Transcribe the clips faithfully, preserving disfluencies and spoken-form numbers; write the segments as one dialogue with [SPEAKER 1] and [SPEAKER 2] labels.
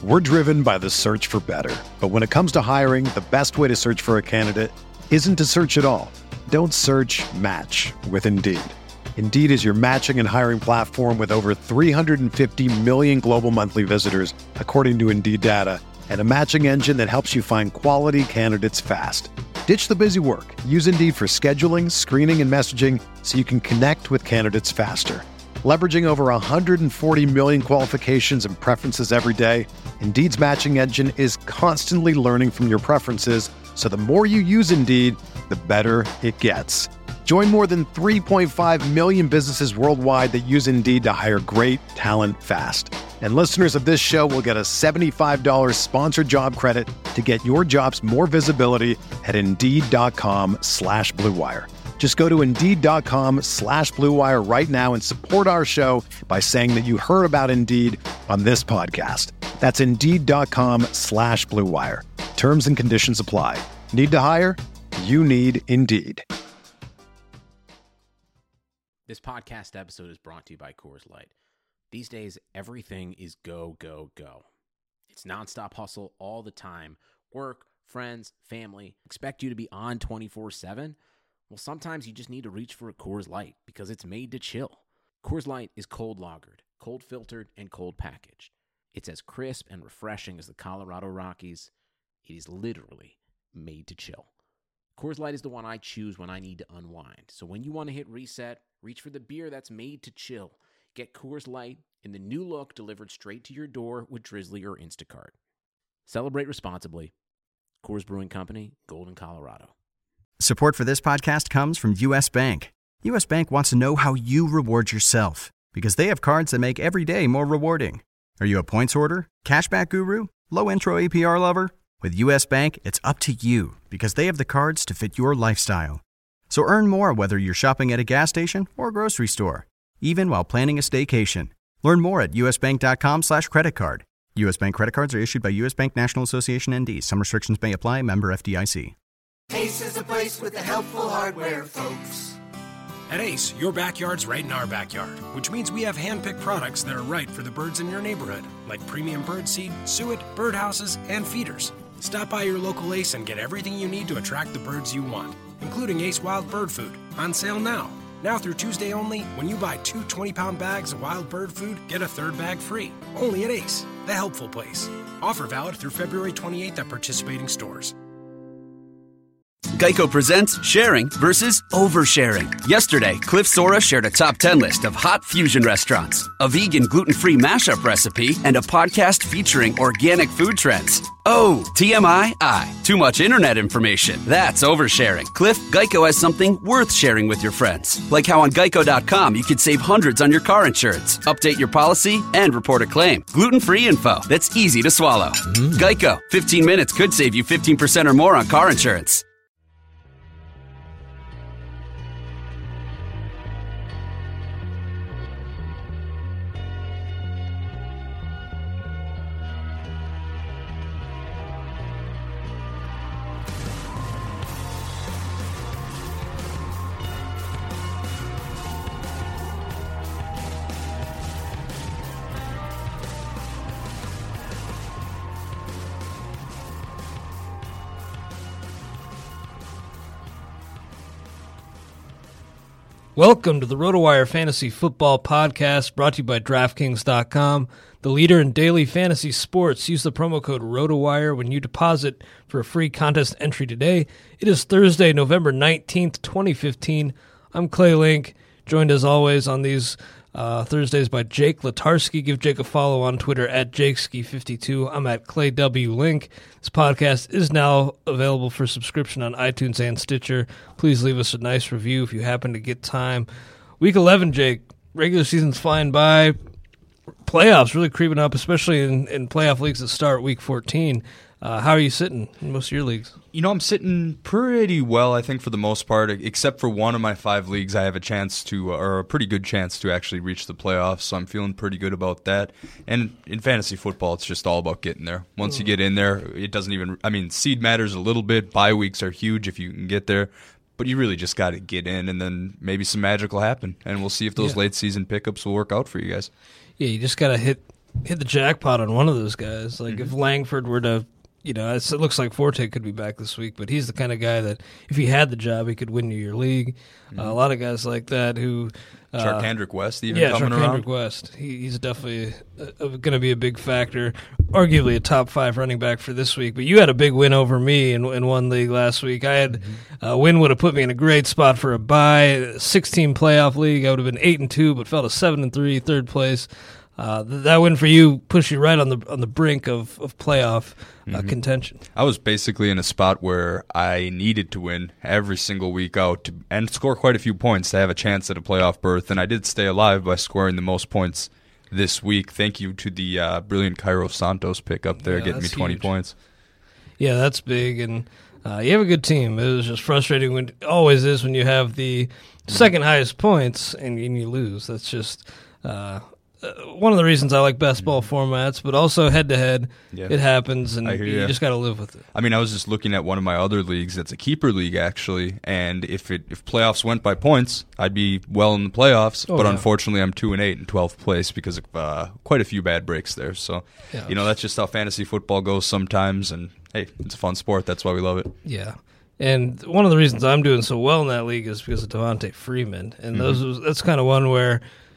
[SPEAKER 1] We're driven by the search for better. But when it comes to hiring, the best way to search for a candidate isn't to search at all. Don't search, match with Indeed. Indeed is your matching and hiring platform with over three hundred fifty million global monthly visitors, according to Indeed data, and a matching engine that helps you find quality candidates fast. Ditch the busy work. Use Indeed for scheduling, screening, and messaging so you can connect with candidates faster. Leveraging over one hundred forty million qualifications and preferences every day, Indeed's matching engine is constantly learning from your preferences, so the more you use Indeed, the better it gets. Join more than three point five million businesses worldwide that use Indeed to hire great talent fast. And listeners of this show will get a seventy-five dollars sponsored job credit to get your jobs more visibility at Indeed.com slash Blue Wire. Just go to Indeed.com slash Blue Wire right now and support our show by saying that you heard about Indeed on this podcast. That's Indeed.com slash Blue Wire. Terms and conditions apply. Need to hire? You need Indeed.
[SPEAKER 2] This podcast episode is brought to you by Coors Light. These days, everything is go, go, go. It's nonstop hustle all the time. Work, friends, family, expect you to be on twenty-four seven. Well, sometimes you just need to reach for a Coors Light because it's made to chill. Coors Light is cold lagered, cold filtered, and cold packaged. It's as crisp and refreshing as the Colorado Rockies. It is literally made to chill. Coors Light is the one I choose when I need to unwind. So when you want to hit reset, reach for the beer that's made to chill. Get Coors Light in the new look delivered straight to your door with Drizzly or Instacart. Celebrate responsibly. Coors Brewing Company, Golden, Colorado.
[SPEAKER 3] Support for this podcast comes from U S. Bank. U S. Bank wants to know how you reward yourself because they have cards that make every day more rewarding. Are you a points hoarder, cashback guru, low intro A P R lover? With U S. Bank, it's up to you because they have the cards to fit your lifestyle. So earn more whether you're shopping at a gas station or grocery store, even while planning a staycation. Learn more at usbank.com slash credit card. U S. Bank credit cards are issued by U S. Bank National Association N D. Some restrictions may apply. Member F D I C.
[SPEAKER 4] Ace is a place with the helpful hardware, folks.
[SPEAKER 5] At Ace, your backyard's right in our backyard, which means we have hand-picked products that are right for the birds in your neighborhood, like premium bird seed, suet, birdhouses, and feeders. Stop by your local Ace and get everything you need to attract the birds you want, including Ace Wild Bird Food, on sale now. Now through Tuesday only, when you buy two twenty-pound bags of wild bird food, get a third bag free. Only at Ace, the helpful place. Offer valid through February twenty-eighth at participating stores.
[SPEAKER 6] Geico presents sharing versus oversharing. Yesterday, Cliff Sora shared a top ten list of hot fusion restaurants, a vegan gluten-free mashup recipe, and a podcast featuring organic food trends. Oh, T M I, I. Too much internet information. That's oversharing. Cliff, Geico has something worth sharing with your friends. Like how on Geico dot com you could save hundreds on your car insurance, update your policy, and report a claim. Gluten-free info that's easy to swallow. Mm. Geico. fifteen minutes could save you fifteen percent or more on car insurance.
[SPEAKER 7] Welcome to the RotoWire Fantasy Football Podcast, brought to you by DraftKings dot com, the leader in daily fantasy sports. Use the promo code RotoWire when you deposit for a free contest entry today. It is Thursday, November nineteenth, twenty fifteen. I'm Clay Link, joined as always on these uh, Thursdays by Jake Latarski. Give Jake a follow on Twitter at Jake Ski fifty-two. I'm at Clay W. Link. This podcast is now available for subscription on iTunes and Stitcher. Please leave us a nice review if you happen to get time. Week eleven, Jake. Regular season's flying by. Playoffs really creeping up, especially in, in playoff leagues that start week fourteen. Uh, how are you sitting in most of your leagues?
[SPEAKER 8] You know, I'm sitting pretty well, I think, for the most part, except for one of my five leagues. I have a chance to, or a pretty good chance to actually reach the playoffs, so I'm feeling pretty good about that. And in fantasy football, it's just all about getting there. Once mm. you get in there, it doesn't even, I mean, seed matters a little bit. Bye weeks are huge if you can get there. But you really just got to get in, and then maybe some magic will happen. And we'll see if those yeah. late season pickups will work out for you guys.
[SPEAKER 7] Yeah, you just got to hit hit the jackpot on one of those guys. Like
[SPEAKER 8] Mm-hmm.
[SPEAKER 7] if Langford were to, you know, it's, it looks like Forte could be back this week, but he's the kind of guy that if he had the job, he could win you your league.
[SPEAKER 8] Mm-hmm.
[SPEAKER 7] Uh, a lot of guys like that who. Uh,
[SPEAKER 8] Charkandrick West even
[SPEAKER 7] yeah,
[SPEAKER 8] coming
[SPEAKER 7] Charkandrick
[SPEAKER 8] around.
[SPEAKER 7] West. He, he's definitely uh, going to be a big factor, arguably a top five running back for this week. But you had a big win over me in, in one league last week. I had
[SPEAKER 8] Mm-hmm.
[SPEAKER 7] a win would have put me in a great spot for a bye. sixteen playoff league. I would have been eight and two, but fell to seven and three, third place. Uh, th- that win for you pushed you right on the on the brink of of playoff uh,
[SPEAKER 8] Mm-hmm.
[SPEAKER 7] contention.
[SPEAKER 8] I was basically in a spot where I needed to win every single week out to, and score quite a few points to have a chance at a playoff berth, and I did stay alive by scoring the most points this week. Thank you to the uh, brilliant Cairo Santos pick up there,
[SPEAKER 7] Yeah,
[SPEAKER 8] getting me
[SPEAKER 7] that's
[SPEAKER 8] twenty
[SPEAKER 7] huge.
[SPEAKER 8] points.
[SPEAKER 7] Yeah, that's big, and uh, you have a good team. It was just frustrating when it always is when you have the second highest points and, and you lose. That's just uh, uh, one of the reasons I like best ball formats, but also head to head,
[SPEAKER 8] Yeah.
[SPEAKER 7] it happens, and
[SPEAKER 8] I hear
[SPEAKER 7] you
[SPEAKER 8] ya.
[SPEAKER 7] just got to live with it.
[SPEAKER 8] I mean, I was just looking at one of my other leagues. It's a keeper league, actually, and if it if playoffs went by points, I'd be well in the playoffs.
[SPEAKER 7] Oh,
[SPEAKER 8] but
[SPEAKER 7] yeah.
[SPEAKER 8] unfortunately, I'm two and eight in twelfth place because of uh, quite a few bad breaks there. So,
[SPEAKER 7] Yeah.
[SPEAKER 8] you know, that's just how fantasy football goes sometimes. And hey, it's a fun sport. That's why we love it.
[SPEAKER 7] Yeah. And one of the reasons I'm doing so well in that league is because of Devontae Freeman. And those was, that's kind of one where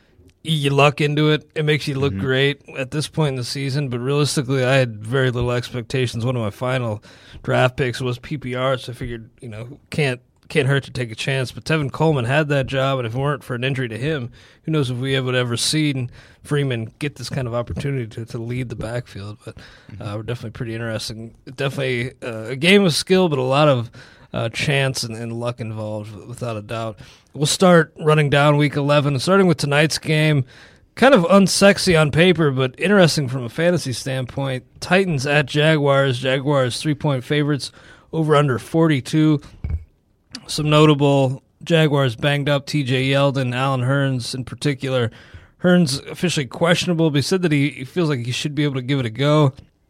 [SPEAKER 7] you luck into it. It makes you look
[SPEAKER 8] Mm-hmm.
[SPEAKER 7] great at this point in the season. But realistically, I had very little expectations. One of my final draft picks was P P R, so I figured, you know, can't can't hurt to take a chance. But Tevin Coleman had that job, and if it weren't for an injury to him, who knows if we would ever seen Freeman get this kind of opportunity to, to lead the backfield. But uh, we're definitely pretty interesting. Definitely uh, a game of skill, but a lot of uh, chance and, and luck involved, without a doubt. We'll start running down week eleven, starting with tonight's game. Kind of unsexy on paper, but interesting from a fantasy standpoint. Titans at Jaguars. Jaguars three-point favorites, over under forty-two. Some notable Jaguars banged up T J Yeldon, Alan Hearns in particular. Hearns officially questionable, but he said that he, he feels like he should be able to give it a go.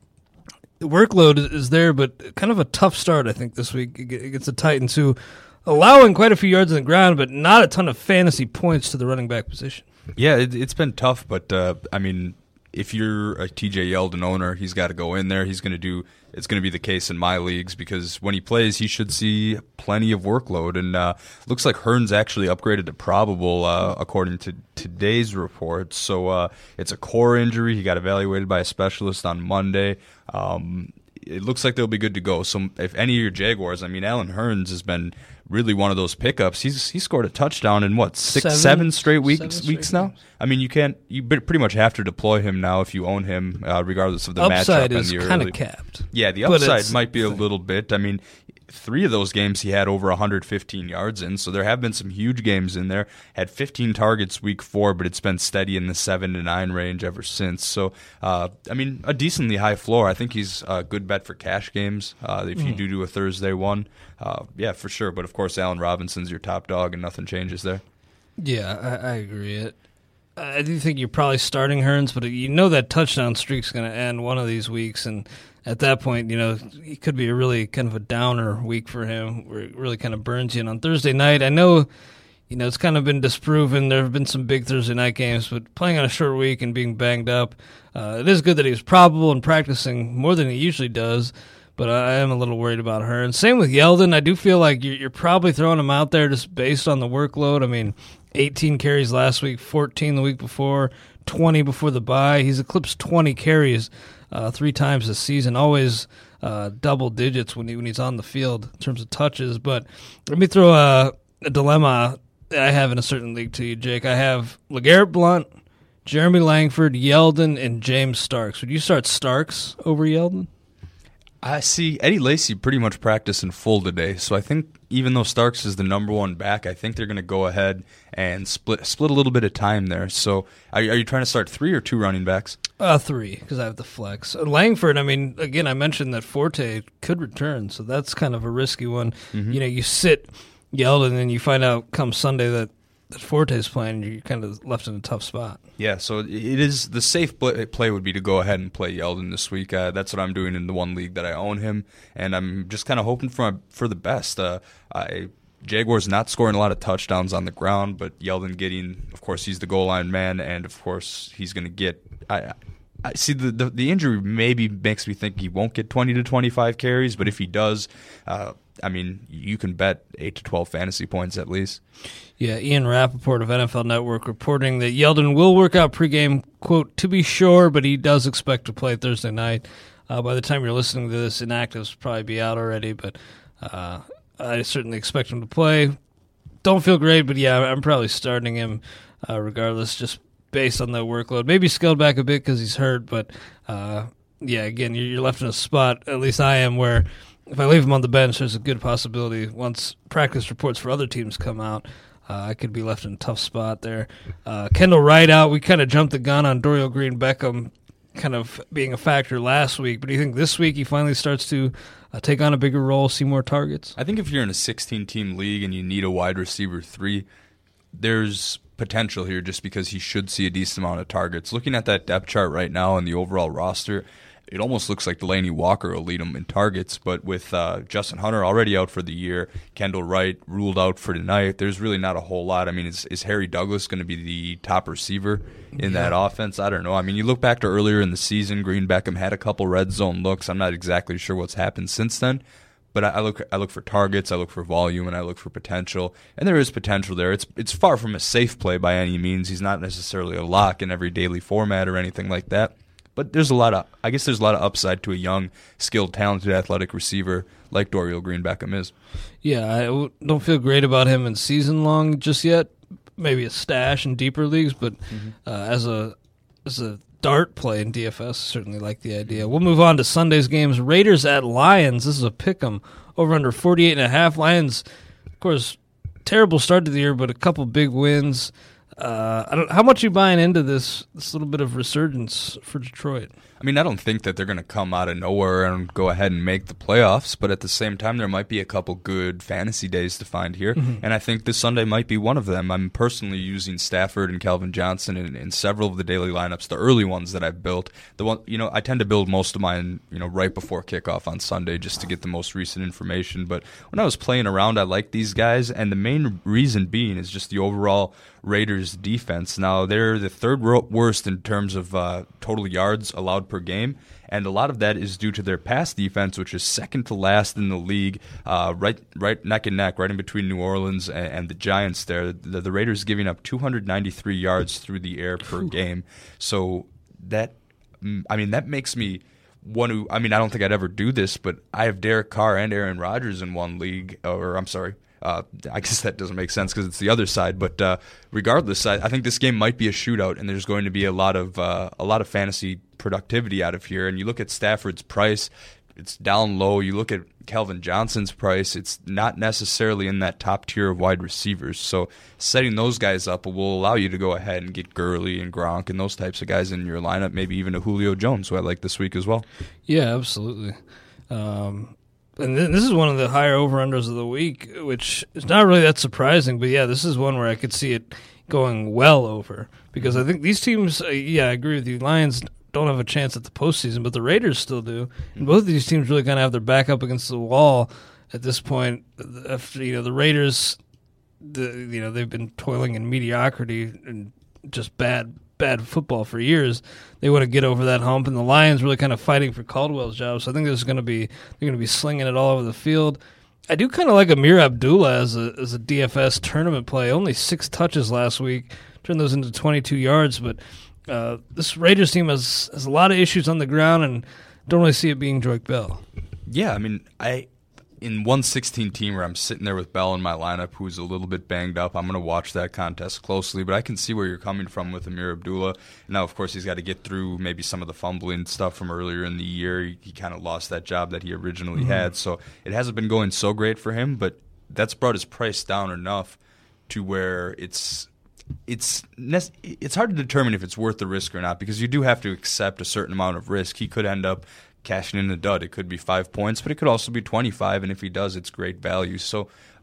[SPEAKER 7] The workload is there, but kind of a tough start, I think, this week against the Titans, who allowing quite a few yards on the ground, but not a ton of fantasy points to the running back position.
[SPEAKER 8] Yeah, it, it's been tough, but uh, I mean, if you're a T J Yeldon owner, he's got to go in there. He's going to do. It's going to be the case in my leagues because when he plays, he should see plenty of workload. And uh, looks like Hearns actually upgraded to probable uh, according to today's reports. So uh, it's a core injury. He got evaluated by a specialist on Monday. Um, it looks like they'll be good to go. So if any of your Jaguars, I mean, Alan Hearns has been really one of those pickups. He's he scored a touchdown in what six,
[SPEAKER 7] Seven-
[SPEAKER 8] seven straight weeks
[SPEAKER 7] seven straight
[SPEAKER 8] weeks now.
[SPEAKER 7] games.
[SPEAKER 8] I mean, you can't. You pretty much have to deploy him now if you own him, uh, regardless of the
[SPEAKER 7] Upside
[SPEAKER 8] matchup
[SPEAKER 7] is
[SPEAKER 8] and the
[SPEAKER 7] kind
[SPEAKER 8] early.
[SPEAKER 7] of capped.
[SPEAKER 8] Yeah, the
[SPEAKER 7] but
[SPEAKER 8] upside
[SPEAKER 7] it's-
[SPEAKER 8] might be a little bit. I mean, three of those games he had over one hundred fifteen yards in, so there have been some huge games in there. Had fifteen targets week four, but it's been steady in the seven to nine range ever since. So, uh, I mean, a decently high floor. I think he's a good bet for cash games uh, if you do do a Thursday one. Uh, yeah, for sure. But of course, Allen Robinson's your top dog, and nothing changes there.
[SPEAKER 7] Yeah, I, I agree. It. I do think you're probably starting Hearns, but you know that touchdown streak's going to end one of these weeks, and at that point, you know, it could be a really kind of a downer week for him, where it really kind of burns you. And on Thursday night, I know, you know, it's kind of been disproven. There have been some big Thursday night games, but playing on a short week and being banged up, uh, it is good that he was probable and practicing more than he usually does. But I am a little worried about her. And same with Yeldon. I do feel like you're, you're probably throwing him out there just based on the workload. I mean, eighteen carries last week, fourteen the week before, twenty before the bye. He's eclipsed twenty carries uh, three times this season, always uh, double digits when, he, when he's on the field in terms of touches. But let me throw a, a dilemma I have in a certain league to you, Jake. I have LeGarrette Blount, Jeremy Langford, Yeldon, and James Starks. Would you start Starks over Yeldon?
[SPEAKER 8] I see Eddie Lacy pretty much practiced in full today, so I think even though Starks is the number one back, I think they're going to go ahead and split split a little bit of time there. So are, are you trying to start three or two running backs?
[SPEAKER 7] Uh, three, because I have the flex. Uh, Langford, I mean, again, I mentioned that Forte could return, so that's kind of a risky one.
[SPEAKER 8] Mm-hmm.
[SPEAKER 7] You know, you sit Yeldon, and then you find out come Sunday that, that Forte's playing, you're kind of left in a tough spot.
[SPEAKER 8] Yeah, so it is the safe play would be to go ahead and play Yeldon this week. Uh, that's what I'm doing in the one league that I own him, and I'm just kind of hoping for for the best. Uh, I Jaguars not scoring a lot of touchdowns on the ground, but Yeldon getting, of course, he's the goal line man, and of course he's going to get. I, I see the, the the injury maybe makes me think he won't get twenty to twenty-five carries, but if he does, uh, I mean, you can bet eight to twelve fantasy points at least.
[SPEAKER 7] Yeah, Ian Rappaport of N F L Network reporting that Yeldon will work out pregame, quote, to be sure, but he does expect to play Thursday night. Uh, by the time you're listening to this, inactives will probably be out already, but uh, I certainly expect him to play. Don't feel great, but yeah, I'm probably starting him uh, regardless, just based on the workload. Maybe scaled back a bit because he's hurt, but uh, yeah, again, you're left in a spot, at least I am, where if I leave him on the bench, there's a good possibility once practice reports for other teams come out, uh, I could be left in a tough spot there. Uh, Kendall Wright out. We kind of jumped the gun on Dorial Green-Beckham kind of being a factor last week, but do you think this week he finally starts to uh, take on a bigger role, see more targets?
[SPEAKER 8] I think if you're in a sixteen-team league and you need a wide receiver three, there's potential here just because he should see a decent amount of targets. Looking at that depth chart right now and the overall roster, it almost looks like Delaney Walker will lead him in targets, but with uh, Justin Hunter already out for the year, Kendall Wright ruled out for tonight, there's really not a whole lot. I mean, is, is Harry Douglas going to be the top receiver in yeah. that offense? I don't know. I mean, you look back to earlier in the season, Green Beckham had a couple red zone looks. I'm not exactly sure what's happened since then, but I, I look I look for targets, I look for volume, and I look for potential, and there is potential there. It's it's far from a safe play by any means. He's not necessarily a lock in every daily format or anything like that. But there's a lot of, I guess there's a lot of upside to a young, skilled, talented, athletic receiver like Dorial Green-Beckham is.
[SPEAKER 7] Yeah, I don't feel great about him in season long just yet. Maybe a stash in deeper leagues, but mm-hmm. uh, as a as a dart play in D F S, certainly like the idea. We'll move on to Sunday's games. Raiders at Lions. This is a pick'em over under forty-eight and a half. Lions, of course, terrible start to the year, but a couple big wins. Uh, I don't. How much are you buying into this this little bit of resurgence for Detroit?
[SPEAKER 8] I mean, I don't think that they're going to come out of nowhere and go ahead and make the playoffs, but at the same time, there might be a couple good fantasy days to find here, mm-hmm. and I think this Sunday might be one of them. I'm personally using Stafford and Calvin Johnson in, in several of the daily lineups, the early ones that I've built. The one, you know, I tend to build most of mine, you know, right before kickoff on Sunday just to get the most recent information. But when I was playing around, I liked these guys, and the main reason being is just the overall Raiders defense. Now, they're the third worst in terms of uh, total yards allowed per game, and a lot of that is due to their pass defense, which is second to last in the league, uh, right right neck and neck, right in between New Orleans and, and the Giants there. The, the Raiders giving up two hundred ninety-three yards through the air per game. So that, I mean, that makes me want to, I mean, I don't think I'd ever do this, but I have Derek Carr and Aaron Rodgers in one league, or I'm sorry, Uh, I guess that doesn't make sense because it's the other side, but uh, regardless, I, I think this game might be a shootout, and there's going to be a lot of uh, a lot of fantasy productivity out of here. And you look at Stafford's price; it's down low. You look at Calvin Johnson's price; it's not necessarily in that top tier of wide receivers. So setting those guys up will allow you to go ahead and get Gurley and Gronk and those types of guys in your lineup. Maybe even a Julio Jones, who I like this week as well.
[SPEAKER 7] Yeah, absolutely. Um, And this is one of the higher over-unders of the week, which is not really that surprising. But, yeah, this is one where I could see it going well over. Because I think these teams, uh, yeah, I agree with you. Lions don't have a chance at the postseason, but the Raiders still do. And both of these teams really kind of have their back up against the wall at this point. After, you know, the Raiders, the, you know, they've been toiling in mediocrity and just bad bad football for years. They want to get over that hump, and the Lions really kind of fighting for Caldwell's job. So I think there's going to be they're going to be slinging it all over the field. I do kind of like Amir Abdullah as a as a D F S tournament play. Only six touches last week, turned those into twenty-two yards. But uh, this Raiders team has has a lot of issues on the ground, and don't really see it being Joique Bell.
[SPEAKER 8] Yeah, I mean, I. In one sixteen team where I'm sitting there with Bell in my lineup, who's a little bit banged up, I'm going to watch that contest closely. But I can see where you're coming from with Amir Abdullah. Now, of course, he's got to get through maybe some of the fumbling stuff from earlier in the year. He, he kind of lost that job that he originally mm-hmm. had. So it hasn't been going so great for him, but that's brought his price down enough to where it's it's it's hard to determine if it's worth the risk or not, because you do have to accept a certain amount of risk. He could end up cashing in a dud. It could be five points, but it could also be twenty-five, and if he does, it's great value. So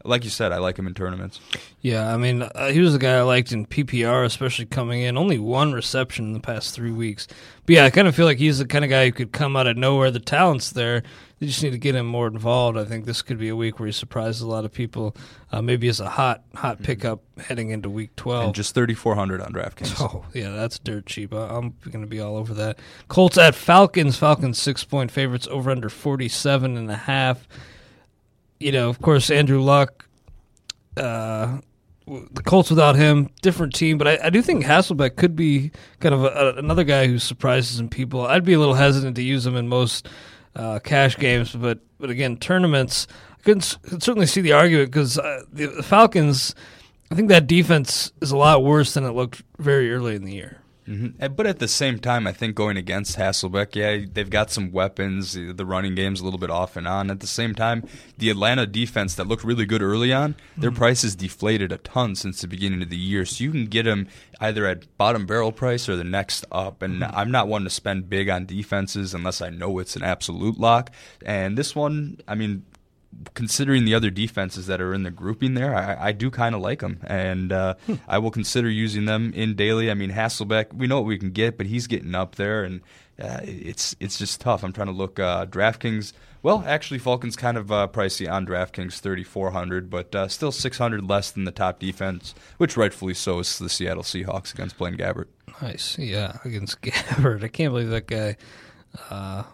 [SPEAKER 8] like you said, I like him in tournaments.
[SPEAKER 7] Yeah, I mean, uh, he was a guy I liked in P P R, especially coming in. Only one reception in the past three weeks. But yeah, I kind of feel like he's the kind of guy who could come out of nowhere. The talent's there. They just need to get him more involved. I think this could be a week where he surprises a lot of people, uh, maybe as a hot hot pickup heading into week twelve.
[SPEAKER 8] And just thirty-four hundred on DraftKings.
[SPEAKER 7] Oh, yeah, that's dirt cheap. I- I'm going to be all over that. Colts at Falcons. Falcons six-point favorites, over under forty-seven and a half. You know, of course, Andrew Luck, uh, the Colts without him, different team. But I, I do think Hasselbeck could be kind of a, a, another guy who surprises some people. I'd be a little hesitant to use him in most uh, cash games. But, but again, tournaments, I could, could certainly see the argument because uh, the, the Falcons, I think that defense is a lot worse than it looked very early in the year.
[SPEAKER 8] Mm-hmm. But at the same time, I think going against Hasselbeck, yeah, they've got some weapons. The running game's a little bit off and on. At the same time, the Atlanta defense that looked really good early on, their mm-hmm. price has deflated a ton since the beginning of the year. So you can get them either at bottom barrel price or the next up. And mm-hmm. I'm not one to spend big on defenses unless I know it's an absolute lock. And this one, I mean, considering the other defenses that are in the grouping there, I, I do kind of like them, and uh, hmm. I will consider using them in daily. I mean, Hasselbeck, we know what we can get, but he's getting up there, and uh, it's it's just tough. I'm trying to look uh, DraftKings. Well, actually, Falcons kind of uh, pricey on DraftKings, thirty-four hundred, but uh, still six hundred less than the top defense, which rightfully so is the Seattle Seahawks against Blaine Gabbert.
[SPEAKER 7] Nice, yeah, against Gabbert. I can't believe that guy uh,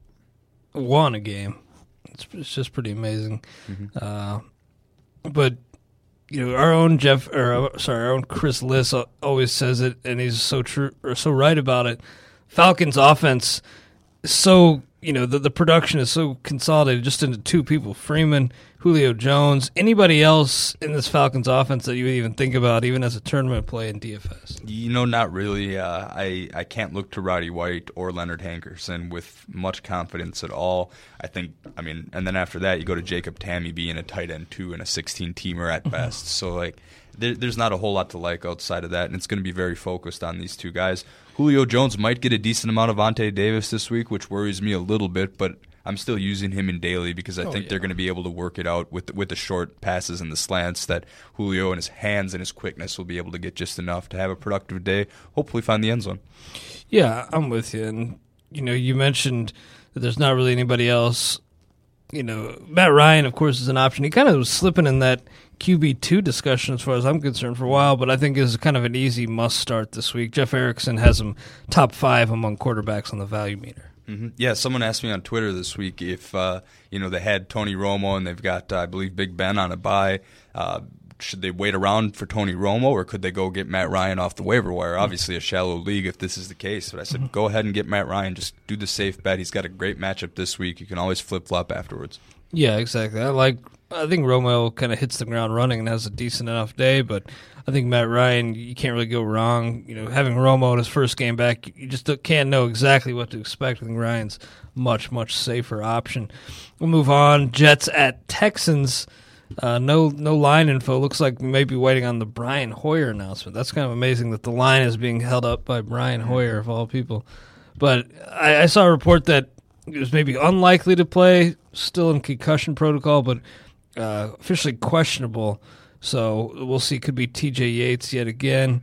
[SPEAKER 7] won a game. It's, it's just pretty amazing. Mm-hmm. Uh, but, you know, our own Jeff, or uh, sorry, our own Chris Liss always says it, and he's so true or so right about it. Falcons offense is so, you know, the, the production is so consolidated just into two people, Freeman, Julio Jones. Anybody else in this Falcons offense that you would even think about, even as a tournament play in D F S?
[SPEAKER 8] You know, not really. Uh, I, I can't look to Roddy White or Leonard Hankerson with much confidence at all. I think, I mean, and then after that, you go to Jacob Tamme being a tight end two and a sixteen-teamer at best. So, like, there, there's not a whole lot to like outside of that, and it's going to be very focused on these two guys. Julio Jones might get a decent amount of Vontae Davis this week, which worries me a little bit, but I'm still using him in daily because I oh, think yeah. they're going to be able to work it out with the, with the short passes and the slants that Julio and his hands and his quickness will be able to get just enough to have a productive day, hopefully find the end zone.
[SPEAKER 7] Yeah, I'm with you. And, you know, you mentioned that there's not really anybody else. You know, Matt Ryan, of course, is an option. He kind of was slipping in that Q B two discussion as far as I'm concerned for a while, but I think is kind of an easy must start this week. Jeff Erickson has him top five among quarterbacks on the value meter.
[SPEAKER 8] Mm-hmm. Yeah, someone asked me on Twitter this week if uh, you know they had Tony Romo and they've got uh, I believe Big Ben on a bye. Uh, should they wait around for Tony Romo or could they go get Matt Ryan off the waiver wire? Obviously, a shallow league if this is the case. But I said, mm-hmm. go ahead and get Matt Ryan. Just do the safe bet. He's got a great matchup this week. You can always flip flop afterwards.
[SPEAKER 7] Yeah, exactly. I like. I think Romo kind of hits the ground running and has a decent enough day, but I think Matt Ryan, you can't really go wrong. You know, having Romo in his first game back, you just can't know exactly what to expect. I think Ryan's much, much safer option. We'll move on. Jets at Texans. Uh, no no line info. Looks like we may be waiting on the Brian Hoyer announcement. That's kind of amazing that the line is being held up by Brian Hoyer, of all people. But I, I saw a report that it was maybe unlikely to play, still in concussion protocol, but uh, officially questionable. So we'll see. Could be T J Yates yet again.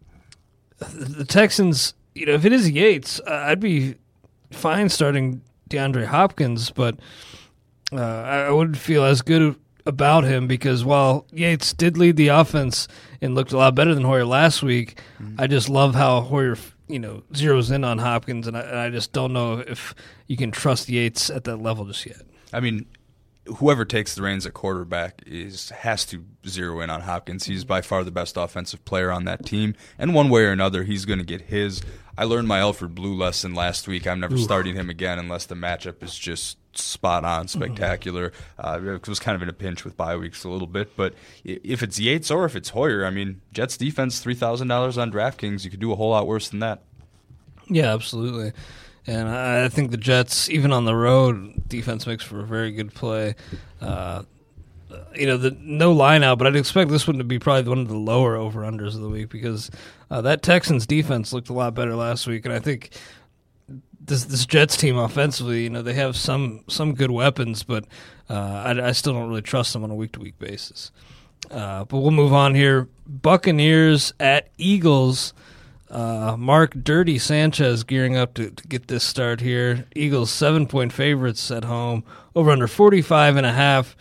[SPEAKER 7] The Texans, you know, if it is Yates, I'd be fine starting DeAndre Hopkins, but uh, I wouldn't feel as good about him because while Yates did lead the offense and looked a lot better than Hoyer last week, mm-hmm. I just love how Hoyer, you know, zeroes in on Hopkins, and I, and I just don't know if you can trust Yates at that level just yet.
[SPEAKER 8] I mean, whoever takes the reins at quarterback is has to zero in on Hopkins. He's by far the best offensive player on that team, and one way or another, he's going to get his. I learned my Alfred Blue lesson last week. I'm never Ooh. starting him again unless the matchup is just spot on, spectacular. Mm-hmm. Uh, it was kind of in a pinch with bye weeks a little bit, but if it's Yates or if it's Hoyer, I mean, Jets defense, three thousand dollars on DraftKings, you could do a whole lot worse than that.
[SPEAKER 7] Yeah, absolutely. And I think the Jets, even on the road, defense makes for a very good play. Uh, you know, the no line out, but I'd expect this one to be probably one of the lower over-unders of the week because uh, that Texans defense looked a lot better last week, and I think this this Jets team offensively, you know, they have some some good weapons, but uh, I, I still don't really trust them on a week to week basis. Uh, but we'll move on here. Buccaneers at Eagles. Uh, Mark Dirty Sanchez gearing up to, to get this start here. Eagles seven point favorites at home, over under forty-five and a half.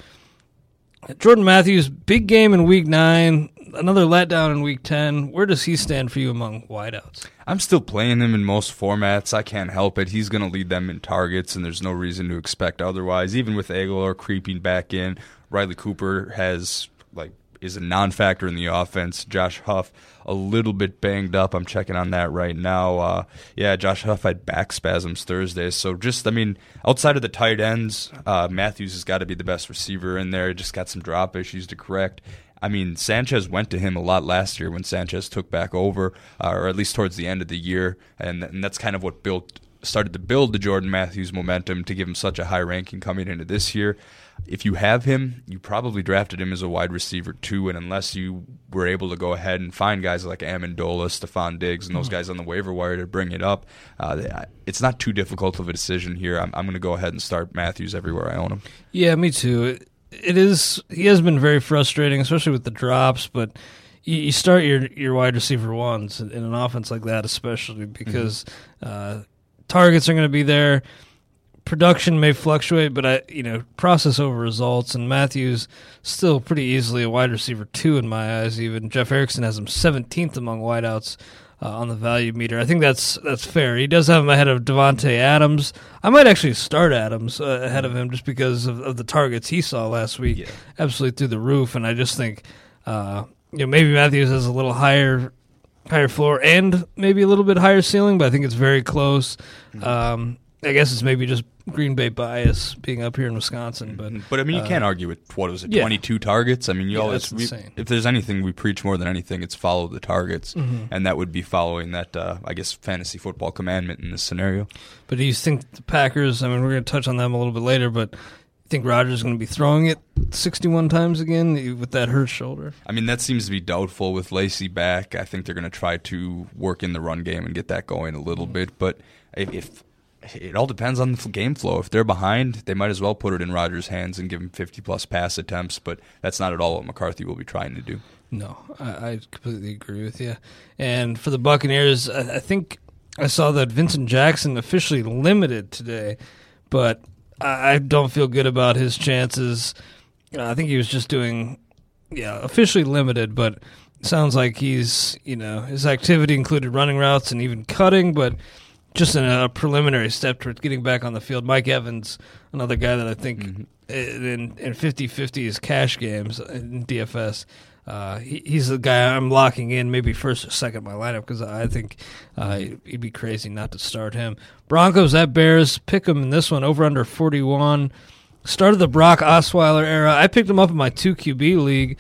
[SPEAKER 7] Jordan Matthews, big game in week nine, another letdown in week ten. Where does he stand for you among wideouts?
[SPEAKER 8] I'm still playing him in most formats. I can't help it. He's going to lead them in targets, and there's no reason to expect otherwise. Even with Aguilar creeping back in, Riley Cooper has like is a non-factor in the offense. Josh Huff, a little bit banged up. I'm checking on that right now. Uh, yeah, Josh Huff had back spasms Thursday. So just, I mean, outside of the tight ends, uh, Matthews has got to be the best receiver in there. Just got some drop issues to correct. I mean, Sanchez went to him a lot last year when Sanchez took back over, uh, or at least towards the end of the year, and, and that's kind of what built started to build the Jordan Matthews momentum to give him such a high ranking coming into this year. If you have him, you probably drafted him as a wide receiver too, and unless you were able to go ahead and find guys like Amendola, Stephon Diggs, and those guys on the waiver wire to bring it up, uh, it's not too difficult of a decision here. I'm, I'm going to go ahead and start Matthews everywhere I own him.
[SPEAKER 7] Yeah, me too. It, it is. He has been very frustrating, especially with the drops, but you, you start your, your wide receiver ones in an offense like that, especially because mm-hmm. uh, targets are going to be there. Production may fluctuate, but I, you know, process over results. And Matthews still pretty easily a wide receiver two in my eyes. Even Jeff Erickson has him seventeenth among wideouts uh, on the value meter. I think that's that's fair. He does have him ahead of Devontae Adams. I might actually start Adams uh, ahead of him just because of, of the targets he saw last week, yeah. Absolutely through the roof. And I just think, uh, you know, maybe Matthews has a little higher. higher floor and maybe a little bit higher ceiling, but I think it's very close. Mm-hmm. Um, I guess it's maybe just Green Bay bias being up here in Wisconsin, but
[SPEAKER 8] but I mean you uh, can't argue with what was it, yeah. twenty-two targets. I mean you
[SPEAKER 7] yeah,
[SPEAKER 8] always we, if there's anything we preach more than anything, it's follow the targets, mm-hmm. and that would be following that uh, I guess fantasy football commandment in this scenario.
[SPEAKER 7] But do you think the Packers? I mean, we're going to touch on them a little bit later, but. Think Rodgers is going to be throwing it sixty-one times again with that hurt shoulder?
[SPEAKER 8] I mean, that seems to be doubtful with Lacey back. I think they're going to try to work in the run game and get that going a little mm-hmm. bit. But if, if it all depends on the game flow. If they're behind, they might as well put it in Rodgers' hands and give him fifty-plus pass attempts. But that's not at all what McCarthy will be trying to do.
[SPEAKER 7] No, I, I completely agree with you. And for the Buccaneers, I, I think I saw that Vincent Jackson officially limited today, but I don't feel good about his chances. Uh, I think he was just doing, yeah, officially limited, but it sounds like he's, you know, his activity included running routes and even cutting, but just in a preliminary step towards getting back on the field. Mike Evans, another guy that I think mm-hmm. in in fifty-fifty cash games in D F S, uh, he, he's the guy I'm locking in, maybe first or second in my lineup, because I think uh, he'd be crazy not to start him. Broncos at Bears, pick him in this one, over under forty-one. Started the Brock Osweiler era. I picked him up in my two Q B league.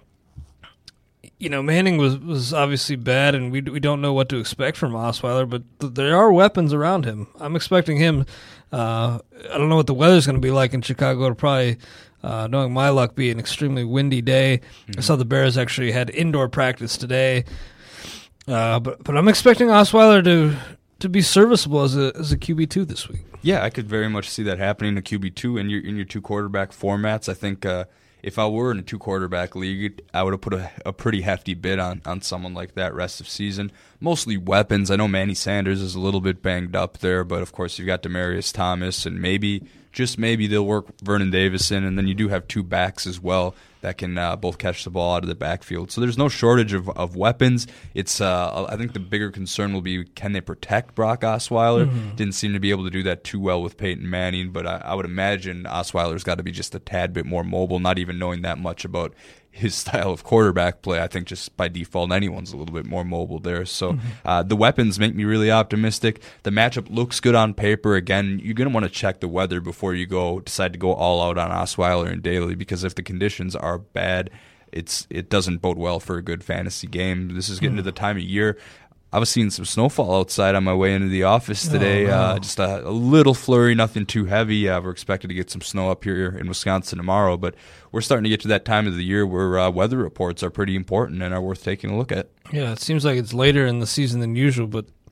[SPEAKER 7] You know, Manning was, was obviously bad, and we we don't know what to expect from Osweiler, but th- there are weapons around him. I'm expecting him. Uh, I don't know what the weather's going to be like in Chicago. It'll probably, uh, knowing my luck, be an extremely windy day. Mm-hmm. I saw the Bears actually had indoor practice today. Uh, but but I'm expecting Osweiler to to be serviceable as a as a Q B two this week.
[SPEAKER 8] Yeah, I could very much see that happening in Q B two in your in your two quarterback formats. I think uh, if I were in a two quarterback league, I would have put a, a pretty hefty bid on on someone like that rest of season. Mostly weapons. I know Manny Sanders is a little bit banged up there, but of course you've got Demaryius Thomas, and maybe just maybe they'll work Vernon Davis in, and then you do have two backs as well that can uh, both catch the ball out of the backfield. So there's no shortage of, of weapons. It's uh, I think the bigger concern will be, can they protect Brock Osweiler? Mm-hmm. Didn't seem to be able to do that too well with Peyton Manning, but I, I would imagine Osweiler's got to be just a tad bit more mobile, not even knowing that much about his style of quarterback play. I think just by default, anyone's a little bit more mobile there. So mm-hmm. uh, the weapons make me really optimistic. The matchup looks good on paper. Again, you're going to want to check the weather before you go decide to go all out on Osweiler and Daly, because if the conditions are bad, it's it doesn't bode well for a good fantasy game. This is getting mm-hmm. to the time of year. I was seeing some snowfall outside on my way into the office today. Oh, wow. uh, just a, a little flurry, nothing too heavy. Uh, we're expected to get some snow up here in Wisconsin tomorrow, but we're starting to get to that time of the year where uh, weather reports are pretty important and are worth taking a look at.
[SPEAKER 7] Yeah, it seems like it's later in the season than usual, but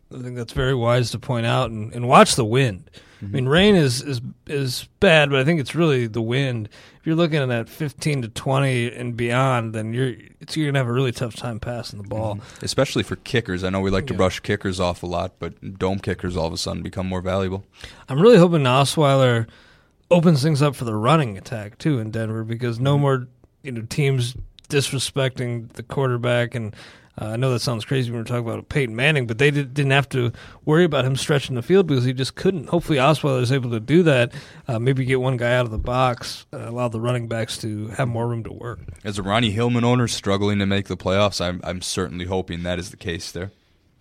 [SPEAKER 7] I think that's very wise to point out, and, and watch the wind. Mm-hmm. I mean, rain is, is is bad, but I think it's really the wind. If you're looking at that fifteen to twenty and beyond, then you're it's, you're going to have a really tough time passing the ball.
[SPEAKER 8] Mm-hmm. Especially for kickers. I know we like to
[SPEAKER 7] yeah.
[SPEAKER 8] brush kickers off a lot, but dome kickers all of a sudden become more valuable.
[SPEAKER 7] I'm really hoping Osweiler opens things up for the running attack, too, in Denver, because no more you know teams disrespecting the quarterback. And uh, I know that sounds crazy when we're talking about Peyton Manning, but they did, didn't have to worry about him stretching the field because he just couldn't. Hopefully Osweiler is able to do that, uh, maybe get one guy out of the box, uh, allow the running backs to have more room to work.
[SPEAKER 8] As a Ronnie Hillman owner struggling to make the playoffs, I'm, I'm certainly hoping that is the case there.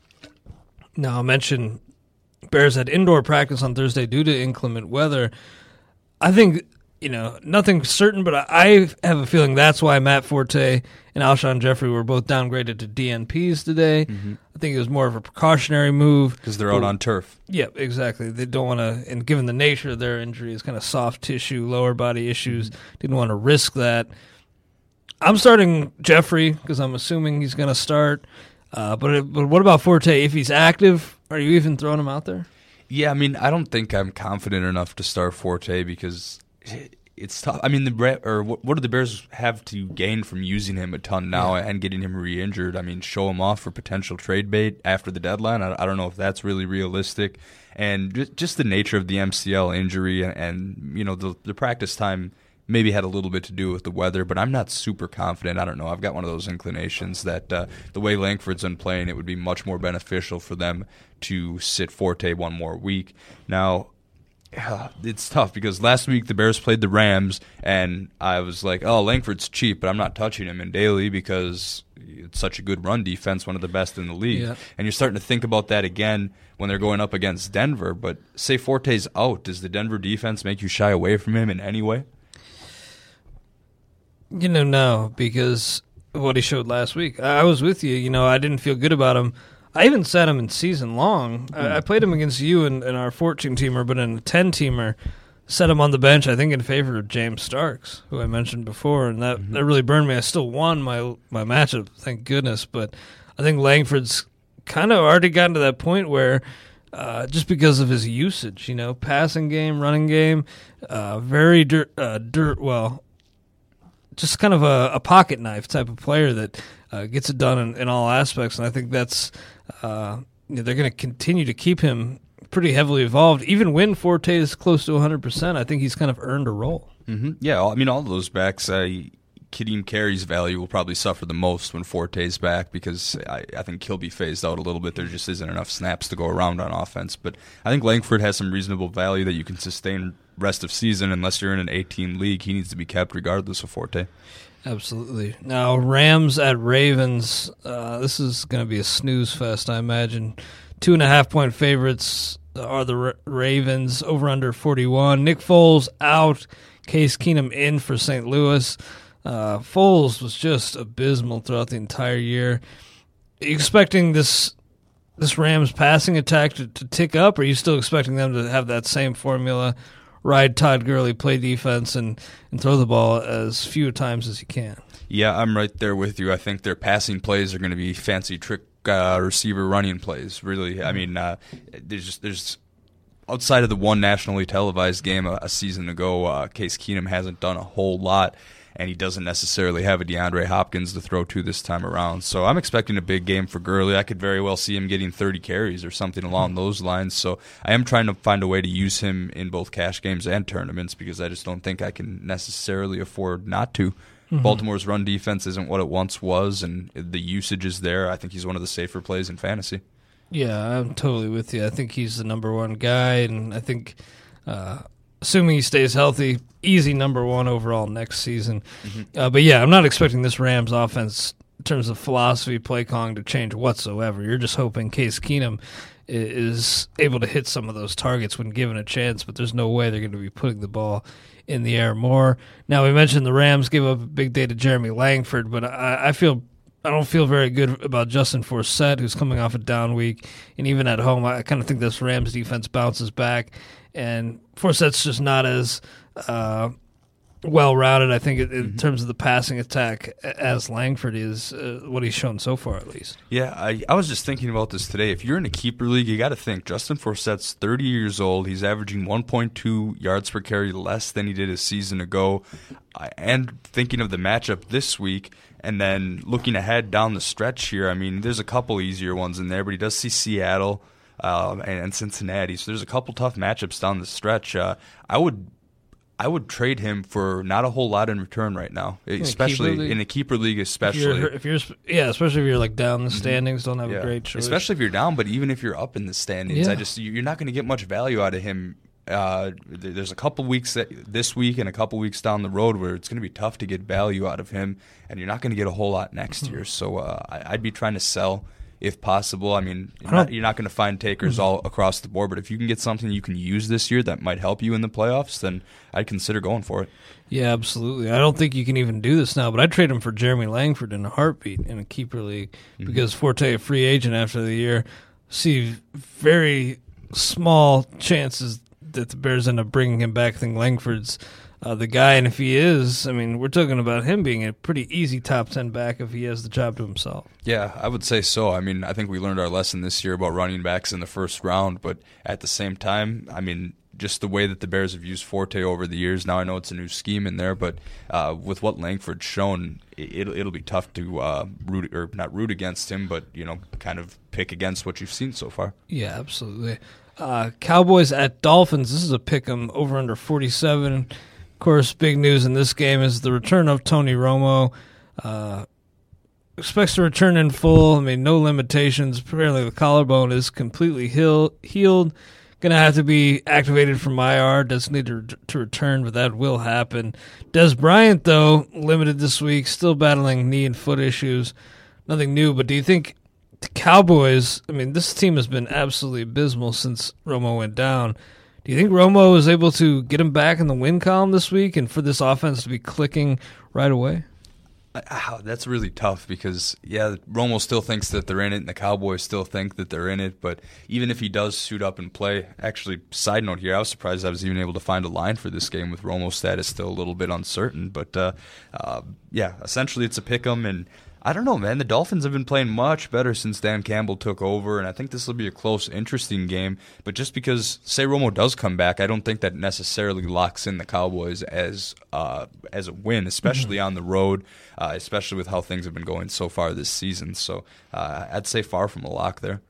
[SPEAKER 7] Now, I'll mention Bears had indoor practice on Thursday due to inclement weather. I think, you know, nothing certain, but I have a feeling that's why Matt Forte and Alshon Jeffrey were both downgraded to D N Ps today. Mm-hmm. I think it was more of a precautionary move.
[SPEAKER 8] Because they're out on turf.
[SPEAKER 7] Yeah, exactly. They don't want to, and given the nature of their injury, it's kind of soft tissue, lower body issues, mm-hmm. didn't want to risk that. I'm starting Jeffrey because I'm assuming he's going to start. Uh, but, but what about Forte? If he's active, are you even throwing him out there?
[SPEAKER 8] Yeah, I mean, I don't think I'm confident enough to start Forte because it's tough. I mean, the or what, what do the Bears have to gain from using him a ton now yeah. and getting him re-injured? I mean, show him off for potential trade bait after the deadline. I, I don't know if that's really realistic. And just, just the nature of the M C L injury and, and you know, the, the practice time maybe had a little bit to do with the weather, but I'm not super confident. I don't know. I've got one of those inclinations that uh, the way Langford's been playing, it would be much more beneficial for them to sit Forte one more week. Now, uh, it's tough because last week the Bears played the Rams, and I was like, oh, Langford's cheap, but I'm not touching him in daily because it's such a good run defense, one of the best in the league. Yeah. And you're starting to think about that again when they're going up against Denver. But say Forte's out, does the Denver defense make you shy away from him in any way?
[SPEAKER 7] You know, no, because of what he showed last week. I was with you. You know, I didn't feel good about him. I even sat him in season long. Mm. I, I played him against you in, in our fourteen-teamer, but in a ten-teamer, set him on the bench, I think, in favor of James Starks, who I mentioned before, and that, mm-hmm. that really burned me. I still won my my matchup, thank goodness, but I think Langford's kind of already gotten to that point where uh, just because of his usage, you know, passing game, running game, uh, very dirt, uh, dirt, well, just kind of a, a pocket knife type of player that uh, gets it done in, in all aspects, and I think that's uh, you know, they're going to continue to keep him pretty heavily involved. Even when Forte is close to one hundred percent, I think he's kind of earned a role.
[SPEAKER 8] Mm-hmm. Yeah, I mean, all of those backs, uh, Kadeem Carey's value will probably suffer the most when Forte's back because I, I think he'll be phased out a little bit. There just isn't enough snaps to go around on offense. But I think Langford has some reasonable value that you can sustain rest of season unless you're in an eight-team league. He needs to be kept regardless of Forte.
[SPEAKER 7] Absolutely. Now, Rams at Ravens. Uh, this is going to be a snooze fest, I imagine. Two and a half point favorites are the Ra- Ravens, over under forty-one. Nick Foles out, Case Keenum in for Saint Louis. Uh, Foles was just abysmal throughout the entire year. Are you expecting this this Rams passing attack to, to tick up, or are you still expecting them to have that same formula, ride Todd Gurley, play defense, and, and throw the ball as few times as you can?
[SPEAKER 8] Yeah, I'm right there with you. I think their passing plays are going to be fancy trick uh, receiver running plays, really. I mean, uh, there's just there's outside of the one nationally televised game a, a season ago, uh, Case Keenum hasn't done a whole lot, and he doesn't necessarily have a DeAndre Hopkins to throw to this time around. So I'm expecting a big game for Gurley. I could very well see him getting thirty carries or something along those lines. So I am trying to find a way to use him in both cash games and tournaments because I just don't think I can necessarily afford not to. Mm-hmm. Baltimore's run defense isn't what it once was, and the usage is there. I think he's one of the safer plays in fantasy.
[SPEAKER 7] Yeah, I'm totally with you. I think he's the number one guy, and I think uh, assuming he stays healthy, easy number one overall next season. Mm-hmm. Uh, but, yeah, I'm not expecting this Rams offense in terms of philosophy, play calling to change whatsoever. You're just hoping Case Keenum is able to hit some of those targets when given a chance, but there's no way they're going to be putting the ball in the air more. Now, we mentioned the Rams gave up a big day to Jeremy Langford, but I, I feel I don't feel very good about Justin Forsett, who's coming off a down week, and even at home, I kind of think this Rams defense bounces back, and Forsett's just not as uh, well-rounded, I think, in
[SPEAKER 8] Mm-hmm.
[SPEAKER 7] terms of the passing attack as Langford is, uh, what he's shown so far, at least.
[SPEAKER 8] Yeah, I, I was just thinking about this today. If you're in a keeper league, you got to think Justin Forsette's thirty years old. He's averaging one point two yards per carry less than he did a season ago. I, and thinking of the matchup this week, and then looking ahead down the stretch here, I mean, there's a couple easier ones in there, but he does see Seattle uh, and, and Cincinnati. So there's a couple tough matchups down the stretch. Uh, I would I would trade him for not a whole lot in return right now, especially in a keeper league. Especially
[SPEAKER 7] if you're, if you're, yeah, especially if you're like down the standings, don't have
[SPEAKER 8] yeah.
[SPEAKER 7] a great choice.
[SPEAKER 8] Especially if you're down, but even if you're up in the standings,
[SPEAKER 7] Yeah.
[SPEAKER 8] I just you're not going to get much value out of him. Uh, there's a couple weeks that, this week and a couple weeks down the road where it's going to be tough to get value out of him, and you're not going to get a whole lot next
[SPEAKER 7] Mm-hmm.
[SPEAKER 8] year. So uh, I, I'd be trying to sell if possible. I mean, you're not, you're not going to find takers
[SPEAKER 7] Mm-hmm.
[SPEAKER 8] all across the board, but if you can get something you can use this year that might help you in the playoffs, then I'd consider going for it.
[SPEAKER 7] Yeah, absolutely. I don't think you can even do this now, but I'd trade him for Jeremy Langford in a heartbeat in a keeper league
[SPEAKER 8] Mm-hmm.
[SPEAKER 7] because Forte, a free agent after the year, see very small chances that the Bears end up bringing him back. I think Langford's uh, the guy, and if he is, I mean, we're talking about him being a pretty easy top ten back if he has the job to himself.
[SPEAKER 8] Yeah, I would say so. I mean, I think we learned our lesson this year about running backs in the first round, but at the same time, I mean, just the way that the Bears have used Forte over the years. Now I know it's a new scheme in there, but uh, with what Langford's shown, it, it'll it'll be tough to uh, root or not root against him, but you know, kind of pick against what you've seen so far.
[SPEAKER 7] Yeah, absolutely. Uh, Cowboys at Dolphins. This is a pick 'em over under forty-seven. Of course, big news in this game is the return of Tony Romo. Uh, expects to return in full. I mean, no limitations. Apparently, the collarbone is completely heal- healed. Going to have to be activated from I R. Doesn't need to, to return, but that will happen. Des Bryant, though, limited this week. Still battling knee and foot issues. Nothing new, but do you think the Cowboys, I mean, this team has been absolutely abysmal since Romo went down. Do you think Romo was able to get him back in the win column this week and for this offense to be clicking right away?
[SPEAKER 8] Ah, that's really tough because, yeah, Romo still thinks that they're in it, and the Cowboys still think that they're in it. But even if he does suit up and play, actually, side note here, I was surprised I was even able to find a line for this game with Romo's status still a little bit uncertain. But, uh, uh, yeah, essentially it's a pick 'em, and I don't know, man. The Dolphins have been playing much better since Dan Campbell took over, and I think this will be a close, interesting game. But just because, say, Romo does come back, I don't think that necessarily locks in the Cowboys as uh, as a win, especially mm-hmm. on the road, uh, especially with how things have been going so far this season. So uh, I'd say far from a lock there.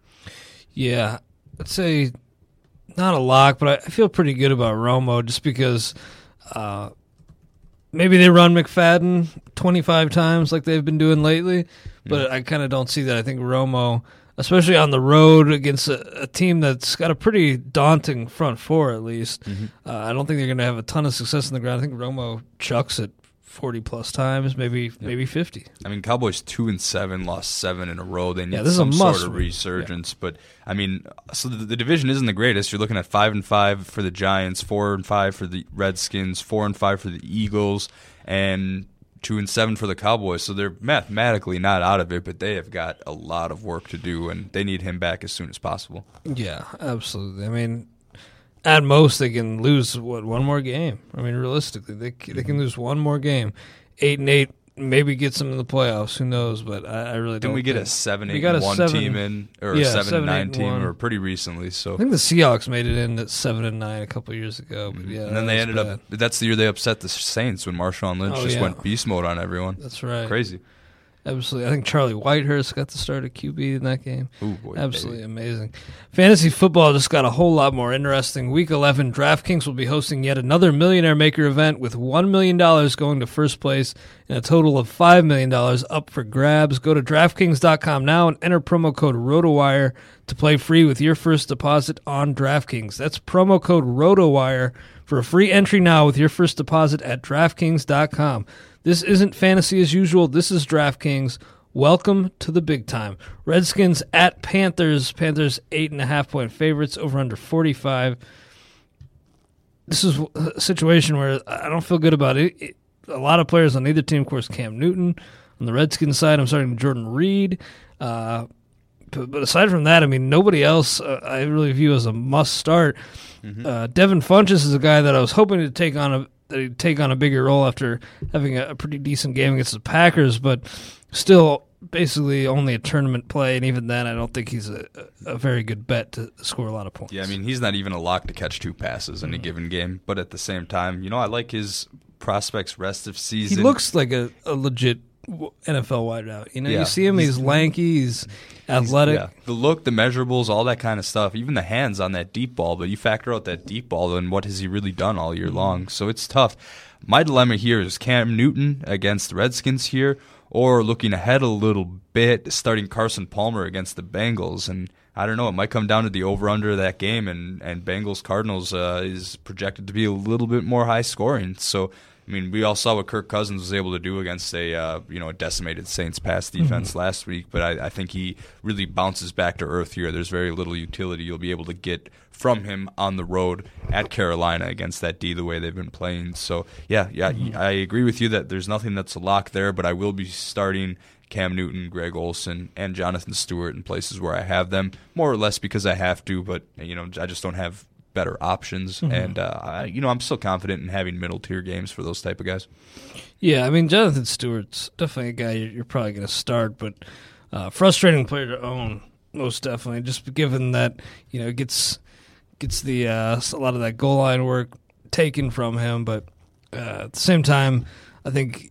[SPEAKER 7] Yeah, I'd say not a lock, but I feel pretty good about Romo just because uh, – maybe they run McFadden twenty-five times like they've been doing lately, but mm-hmm. I kind of don't see that. I think Romo, especially on the road against a, a team that's got a pretty daunting front four at least, mm-hmm. uh, I don't think they're going to have a ton of success on the ground. I think Romo chucks it forty-plus times, maybe yep. maybe fifty.
[SPEAKER 8] I mean, Cowboys two and seven, lost seven in a row. They need
[SPEAKER 7] yeah, this
[SPEAKER 8] some
[SPEAKER 7] is a
[SPEAKER 8] sort
[SPEAKER 7] must
[SPEAKER 8] of
[SPEAKER 7] win.
[SPEAKER 8] resurgence.
[SPEAKER 7] Yeah.
[SPEAKER 8] But, I mean, so the, the division isn't the greatest. You're looking at five and five for the Giants, four and five for the Redskins, four and five for the Eagles, and two and seven for the Cowboys. So they're mathematically not out of it, but they have got a lot of work to do, and they need him back as soon as possible.
[SPEAKER 7] Yeah, absolutely. I mean, at most they can lose, what, one more game? I mean, realistically, they they can lose one more game. Eight and eight maybe gets them in the playoffs. Who knows? But I, I really don't.
[SPEAKER 8] Didn't we get
[SPEAKER 7] think.
[SPEAKER 8] a seven,
[SPEAKER 7] We
[SPEAKER 8] eight,
[SPEAKER 7] got
[SPEAKER 8] and
[SPEAKER 7] a
[SPEAKER 8] one
[SPEAKER 7] seven-
[SPEAKER 8] team in, or
[SPEAKER 7] yeah,
[SPEAKER 8] a seven,
[SPEAKER 7] seven,
[SPEAKER 8] and nine
[SPEAKER 7] eight, and
[SPEAKER 8] team,
[SPEAKER 7] one.
[SPEAKER 8] or pretty recently? So
[SPEAKER 7] I think the Seahawks made it in at seven and nine a couple of years ago. But yeah,
[SPEAKER 8] and then
[SPEAKER 7] that
[SPEAKER 8] they
[SPEAKER 7] was
[SPEAKER 8] ended
[SPEAKER 7] bad.
[SPEAKER 8] up. That's the year they upset the Saints when Marshawn Lynch
[SPEAKER 7] Oh,
[SPEAKER 8] just
[SPEAKER 7] yeah.
[SPEAKER 8] went beast mode on everyone.
[SPEAKER 7] That's right.
[SPEAKER 8] Crazy.
[SPEAKER 7] Absolutely. I think Charlie Whitehurst got the start at Q B in that game.
[SPEAKER 8] Ooh, boy,
[SPEAKER 7] Absolutely
[SPEAKER 8] baby.
[SPEAKER 7] amazing. Fantasy football just got a whole lot more interesting. Week eleven, DraftKings will be hosting yet another Millionaire Maker event with one million dollars going to first place and a total of five million dollars up for grabs. Go to DraftKings dot com now and enter promo code ROTOWIRE to play free with your first deposit on DraftKings. That's promo code ROTOWIRE for a free entry now with your first deposit at DraftKings dot com. This isn't fantasy as usual. This is DraftKings. Welcome to the big time. Redskins at Panthers. Panthers eight and a half point favorites over under forty-five. This is a situation where I don't feel good about it. it a lot of players on either team, of course, Cam Newton. On the Redskins side, I'm starting Jordan Reed. Uh, but, but aside from that, I mean, nobody else uh, I really view as a must start. Mm-hmm. Uh, Devin Funchess is a guy that I was hoping to take on a that he'd take on a bigger role after having a, a pretty decent game against the Packers, but still basically only a tournament play, and even then I don't think he's a, a very good bet to score a lot of points.
[SPEAKER 8] Yeah, I mean, he's not even a lock to catch two passes in mm-hmm. a given game, but at the same time, you know, I like his prospects rest of season.
[SPEAKER 7] He looks like a, a legit N F L wideout. You know,
[SPEAKER 8] yeah.
[SPEAKER 7] you see him, he's, he's lanky, he's athletic.
[SPEAKER 8] He's, yeah. The look, the measurables, all that kind of stuff, even the hands on that deep ball, but you factor out that deep ball and what has he really done all year mm-hmm. long, so it's tough. My dilemma here is Cam Newton against the Redskins here, or looking ahead a little bit, starting Carson Palmer against the Bengals. And I don't know, it might come down to the over-under of that game, and, and Bengals-Cardinals uh, is projected to be a little bit more high-scoring. So, I mean, we all saw what Kirk Cousins was able to do against a uh, you know a decimated Saints pass defense mm-hmm. last week, but I, I think he really bounces back to earth here. There's very little utility you'll be able to get from him on the road at Carolina against that D the way they've been playing. So, yeah, yeah, mm-hmm. I agree with you that there's nothing that's a lock there, but I will be starting Cam Newton, Greg Olsen, and Jonathan Stewart in places where I have them, more or less because I have to, but you know I just don't have better options, mm-hmm. and uh, I, you know I'm still confident in having middle tier games for those type of guys.
[SPEAKER 7] Yeah, I mean Jonathan Stewart's definitely a guy you're, you're probably going to start, but uh, frustrating player to own most definitely. Just given that you know gets gets the uh, a lot of that goal line work taken from him, but uh, at the same time, I think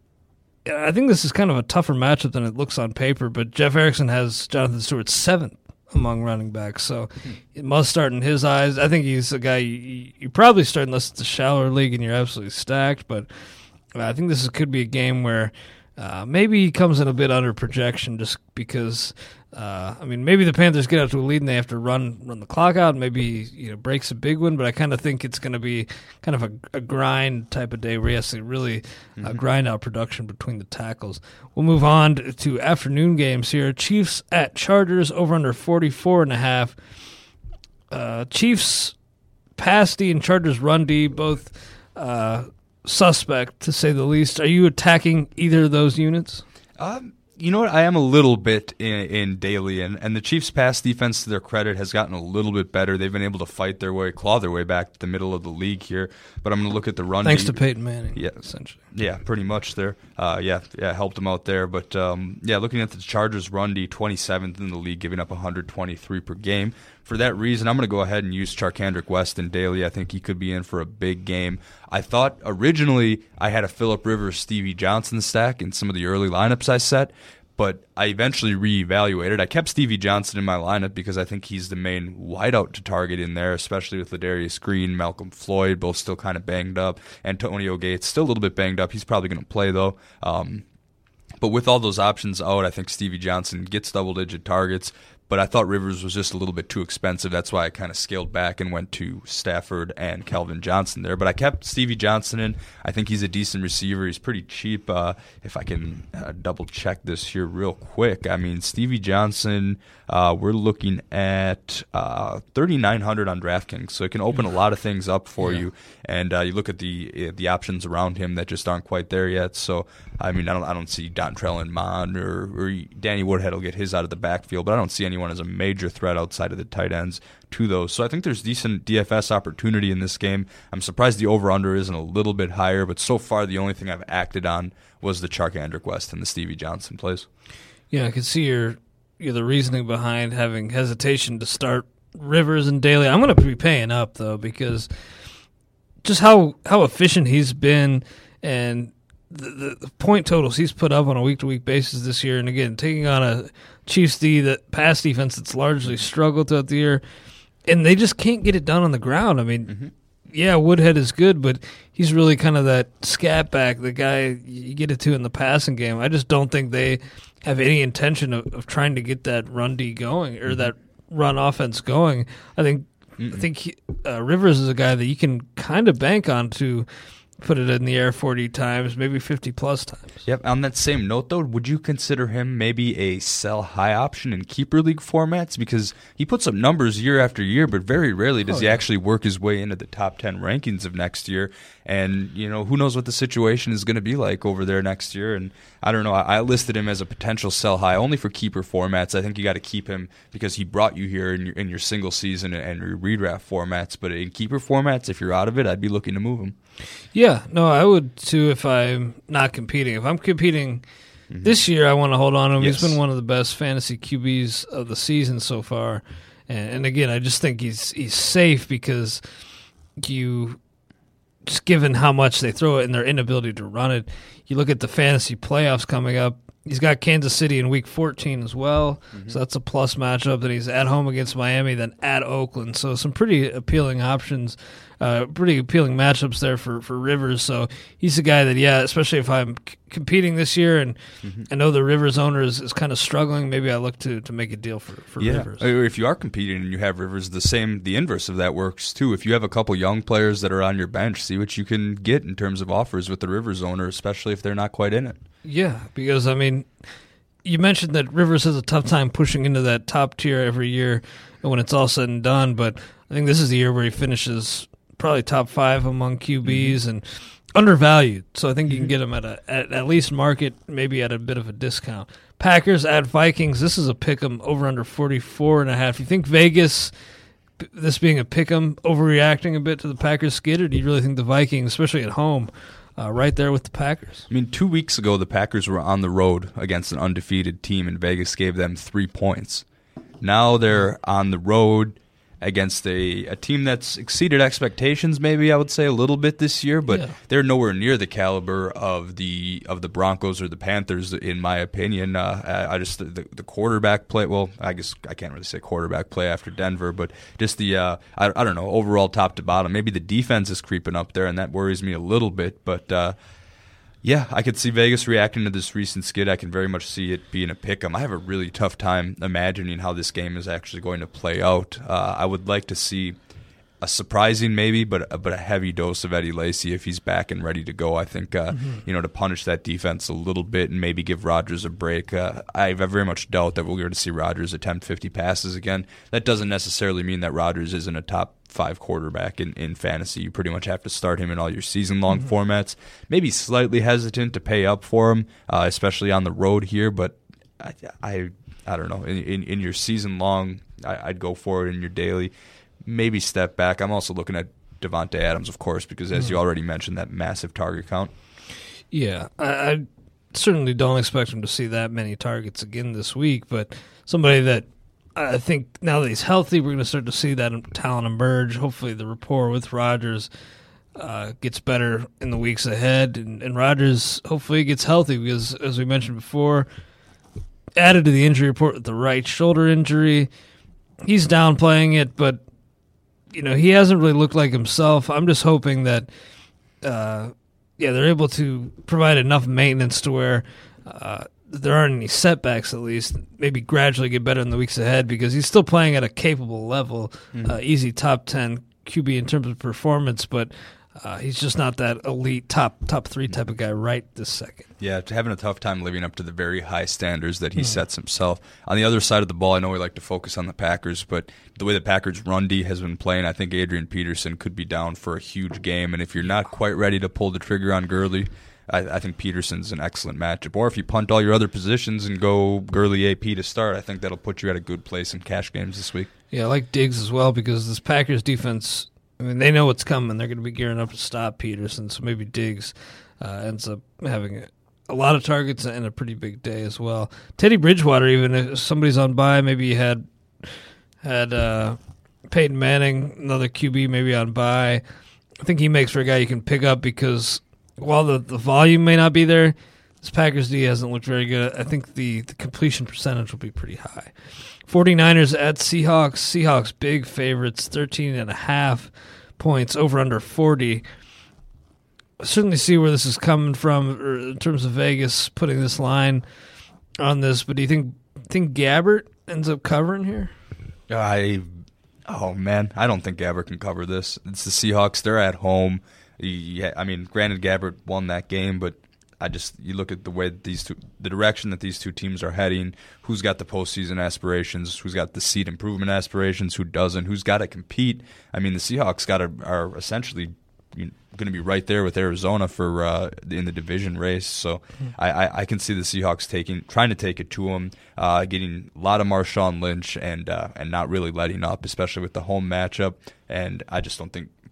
[SPEAKER 7] I think this is kind of a tougher matchup than it looks on paper. But Jeff Erickson has Jonathan Stewart seventh among running backs, so it must start in his eyes. I think he's a guy you, you probably start unless it's a shallower league and you're absolutely stacked, but I think this is, could be a game where uh, maybe he comes in a bit under projection just because, uh, I mean, maybe the Panthers get out to a lead and they have to run run the clock out, and maybe you know breaks a big one, but I kind of think it's going to be kind of a, a grind type of day where he has to really uh, mm-hmm. grind out production between the tackles. We'll move on to afternoon games here. Chiefs at Chargers, over under forty-four and a half. Uh, Chiefs pass D and Chargers run D, both uh, suspect to say the least. Are you attacking either of those units?
[SPEAKER 8] Um, you know what? I am a little bit in, in daily, and, and the Chiefs' pass defense, to their credit, has gotten a little bit better. They've been able to fight their way, claw their way back to the middle of the league here. But I'm going to look at the run.
[SPEAKER 7] Thanks
[SPEAKER 8] D.
[SPEAKER 7] to Peyton Manning,
[SPEAKER 8] yeah,
[SPEAKER 7] essentially.
[SPEAKER 8] Yeah, pretty much there. Uh, yeah, yeah, helped them out there. But um, yeah, looking at the Chargers' run D, twenty-seventh in the league, giving up one hundred twenty-three per game. For that reason, I'm going to go ahead and use Charkandrick West in daily. I think he could be in for a big game. I thought originally I had a Phillip Rivers, Stevie Johnson stack in some of the early lineups I set, but I eventually reevaluated. I kept Stevie Johnson in my lineup because I think he's the main wideout to target in there, especially with Ladarius Green, Malcolm Floyd, both still kind of banged up. Antonio Gates, still a little bit banged up. He's probably going to play, though. Um, but with all those options out, I think Stevie Johnson gets double-digit targets. But I thought Rivers was just a little bit too expensive. That's why I kind of scaled back and went to Stafford and Calvin Johnson there. But I kept Stevie Johnson in. I think he's a decent receiver. He's pretty cheap. Uh, if I can uh, double-check this here real quick. I mean, Stevie Johnson, uh, we're looking at uh, thirty-nine hundred dollars on DraftKings. So it can open a lot of things up for yeah. you. And uh, you look at the the options around him that just aren't quite there yet. So, I mean, I don't I don't see Dontrell Inman or, or Danny Woodhead will get his out of the backfield. But I don't see any Anyone as a major threat outside of the tight ends to those. So I think there's decent D F S opportunity in this game. I'm surprised the over-under isn't a little bit higher, but so far the only thing I've acted on was the Charkandrick West and the Stevie Johnson plays.
[SPEAKER 7] Yeah, I can see your, your the reasoning behind having hesitation to start Rivers and Daly. I'm going to be paying up, though, because just how, how efficient he's been and the, the, the point totals he's put up on a week-to-week basis this year, and again, taking on a Chiefs D, that pass defense that's largely struggled throughout the year, and they just can't get it done on the ground. I mean, mm-hmm. yeah, Woodhead is good, but he's really kind of that scat back, the guy you get it to in the passing game. I just don't think they have any intention of, of trying to get that run D going or mm-hmm. that run offense going. I think Mm-mm. I think he, uh, Rivers is a guy that you can kind of bank on to put it in the air forty times, maybe fifty plus times.
[SPEAKER 8] Yep. On that same note, though, would you consider him maybe a sell high option in keeper league formats? Because he puts up numbers year after year, but very rarely does oh, he yeah. actually work his way into the top ten rankings of next year. And, you know, who knows what the situation is going to be like over there next year. And I don't know. I, I listed him as a potential sell high only for keeper formats. I think you got to keep him because he brought you here in your, in your single season and your redraft formats. But in keeper formats, if you're out of it, I'd be looking to move him.
[SPEAKER 7] Yeah. Yeah, no, I would too if I'm not competing. If I'm competing mm-hmm. this year, I want to hold on to him. Yes. He's been one of the best fantasy Q Bs of the season so far. And, and again, I just think he's he's safe because you, just given how much they throw it and their inability to run it, you look at the fantasy playoffs coming up. He's got Kansas City in week fourteen as well, mm-hmm. so that's a plus matchup. Then he's at home against Miami, then at Oakland. So some pretty appealing options, uh, pretty appealing matchups there for, for Rivers. So he's a guy that, yeah, especially if I'm c- competing this year and mm-hmm. I know the Rivers owner is, is kind of struggling, maybe I look to, to make a deal for, for
[SPEAKER 8] yeah.
[SPEAKER 7] Rivers.
[SPEAKER 8] If you are competing and you have Rivers, the same, the inverse of that works too. If you have a couple young players that are on your bench, see what you can get in terms of offers with the Rivers owner, especially if they're not quite in it.
[SPEAKER 7] Yeah, because, I mean, you mentioned that Rivers has a tough time pushing into that top tier every year when it's all said and done, but I think this is the year where he finishes probably top five among Q Bs mm-hmm. and undervalued. So I think you can get him at a at, at least market, maybe at a bit of a discount. Packers at Vikings, this is a pick'em over under forty-four and a half. You think Vegas, this being a pick'em, overreacting a bit to the Packers skid, or do you really think the Vikings, especially at home, Uh, right there with the Packers?
[SPEAKER 8] I mean, two weeks ago, the Packers were on the road against an undefeated team, and Vegas gave them three points. Now they're on the road against a, a team that's exceeded expectations, maybe I would say a little bit this year, but yeah. they're nowhere near the caliber of the of the Broncos or the Panthers, in my opinion. Uh, I, I just the, the quarterback play. Well, I guess I can't really say quarterback play after Denver, but just the uh, I, I don't know, overall top to bottom. Maybe the defense is creeping up there, and that worries me a little bit. But uh, yeah, I could see Vegas reacting to this recent skid. I can very much see it being a pick'em. I have a really tough time imagining how this game is actually going to play out. Uh, I would like to see a surprising maybe, but but a heavy dose of Eddie Lacy if he's back and ready to go. I think uh, mm-hmm. you know, to punish that defense a little bit and maybe give Rodgers a break. Uh, I very much doubt that we're going to see Rodgers attempt fifty passes again. That doesn't necessarily mean that Rodgers isn't a top five quarterback in, in fantasy. You pretty much have to start him in all your season-long mm-hmm. formats. Maybe slightly hesitant to pay up for him, uh, especially on the road here, but I I, I don't know. In, in, in your season-long, I, I'd go for it. In your daily, maybe step back. I'm also looking at Davante Adams, of course, because as mm-hmm. you already mentioned, that massive target count.
[SPEAKER 7] Yeah, I, I certainly don't expect him to see that many targets again this week, but somebody that I think now that he's healthy, we're going to start to see that talent emerge. Hopefully the rapport with Rodgers uh, gets better in the weeks ahead, and, and Rodgers hopefully gets healthy because, as we mentioned before, added to the injury report with the right shoulder injury. He's downplaying it, but you know, he hasn't really looked like himself. I'm just hoping that, uh, yeah, they're able to provide enough maintenance to where uh, there aren't any setbacks, at least. Maybe gradually get better in the weeks ahead because he's still playing at a capable level, mm-hmm. uh, easy top ten Q B in terms of performance, but uh, he's just not that elite top top three type of guy right this second.
[SPEAKER 8] Yeah, having a tough time living up to the very high standards that he mm-hmm. sets himself. On the other side of the ball, I know we like to focus on the Packers, but the way the Packers' run D has been playing, I think Adrian Peterson could be down for a huge game, and if you're not quite ready to pull the trigger on Gurley, I, I think Peterson's an excellent matchup. Or if you punt all your other positions and go Gurley A P to start, I think that'll put you at a good place in cash games this week.
[SPEAKER 7] Yeah, I like Diggs as well because this Packers defense, I mean, they know what's coming. They're going to be gearing up to stop Peterson, so maybe Diggs uh, ends up having a, a lot of targets and a pretty big day as well. Teddy Bridgewater, even if somebody's on bye, maybe you had had uh, Peyton Manning, another Q B maybe on bye. I think he makes for a guy you can pick up because while the, the volume may not be there, this Packers D hasn't looked very good. I think the, the completion percentage will be pretty high. 49ers at Seahawks. Seahawks big favorites, thirteen and a half points, over under forty. I certainly see where this is coming from in terms of Vegas putting this line on this, but do you think think Gabbert ends up covering here?
[SPEAKER 8] I, oh man, I don't think Gabbert can cover this. It's the Seahawks. They're at home. Yeah, I mean, granted, Gabbert won that game, but I just you look at the way that these two, the direction that these two teams are heading. Who's got the postseason aspirations? Who's got the seed improvement aspirations? Who doesn't? Who's got to compete? I mean, the Seahawks got to, are essentially going to be right there with Arizona for uh, in the division race. So mm-hmm. I, I, I can see the Seahawks taking trying to take it to them, uh, getting a lot of Marshawn Lynch and uh, and not really letting up, especially with the home matchup. And I just don't think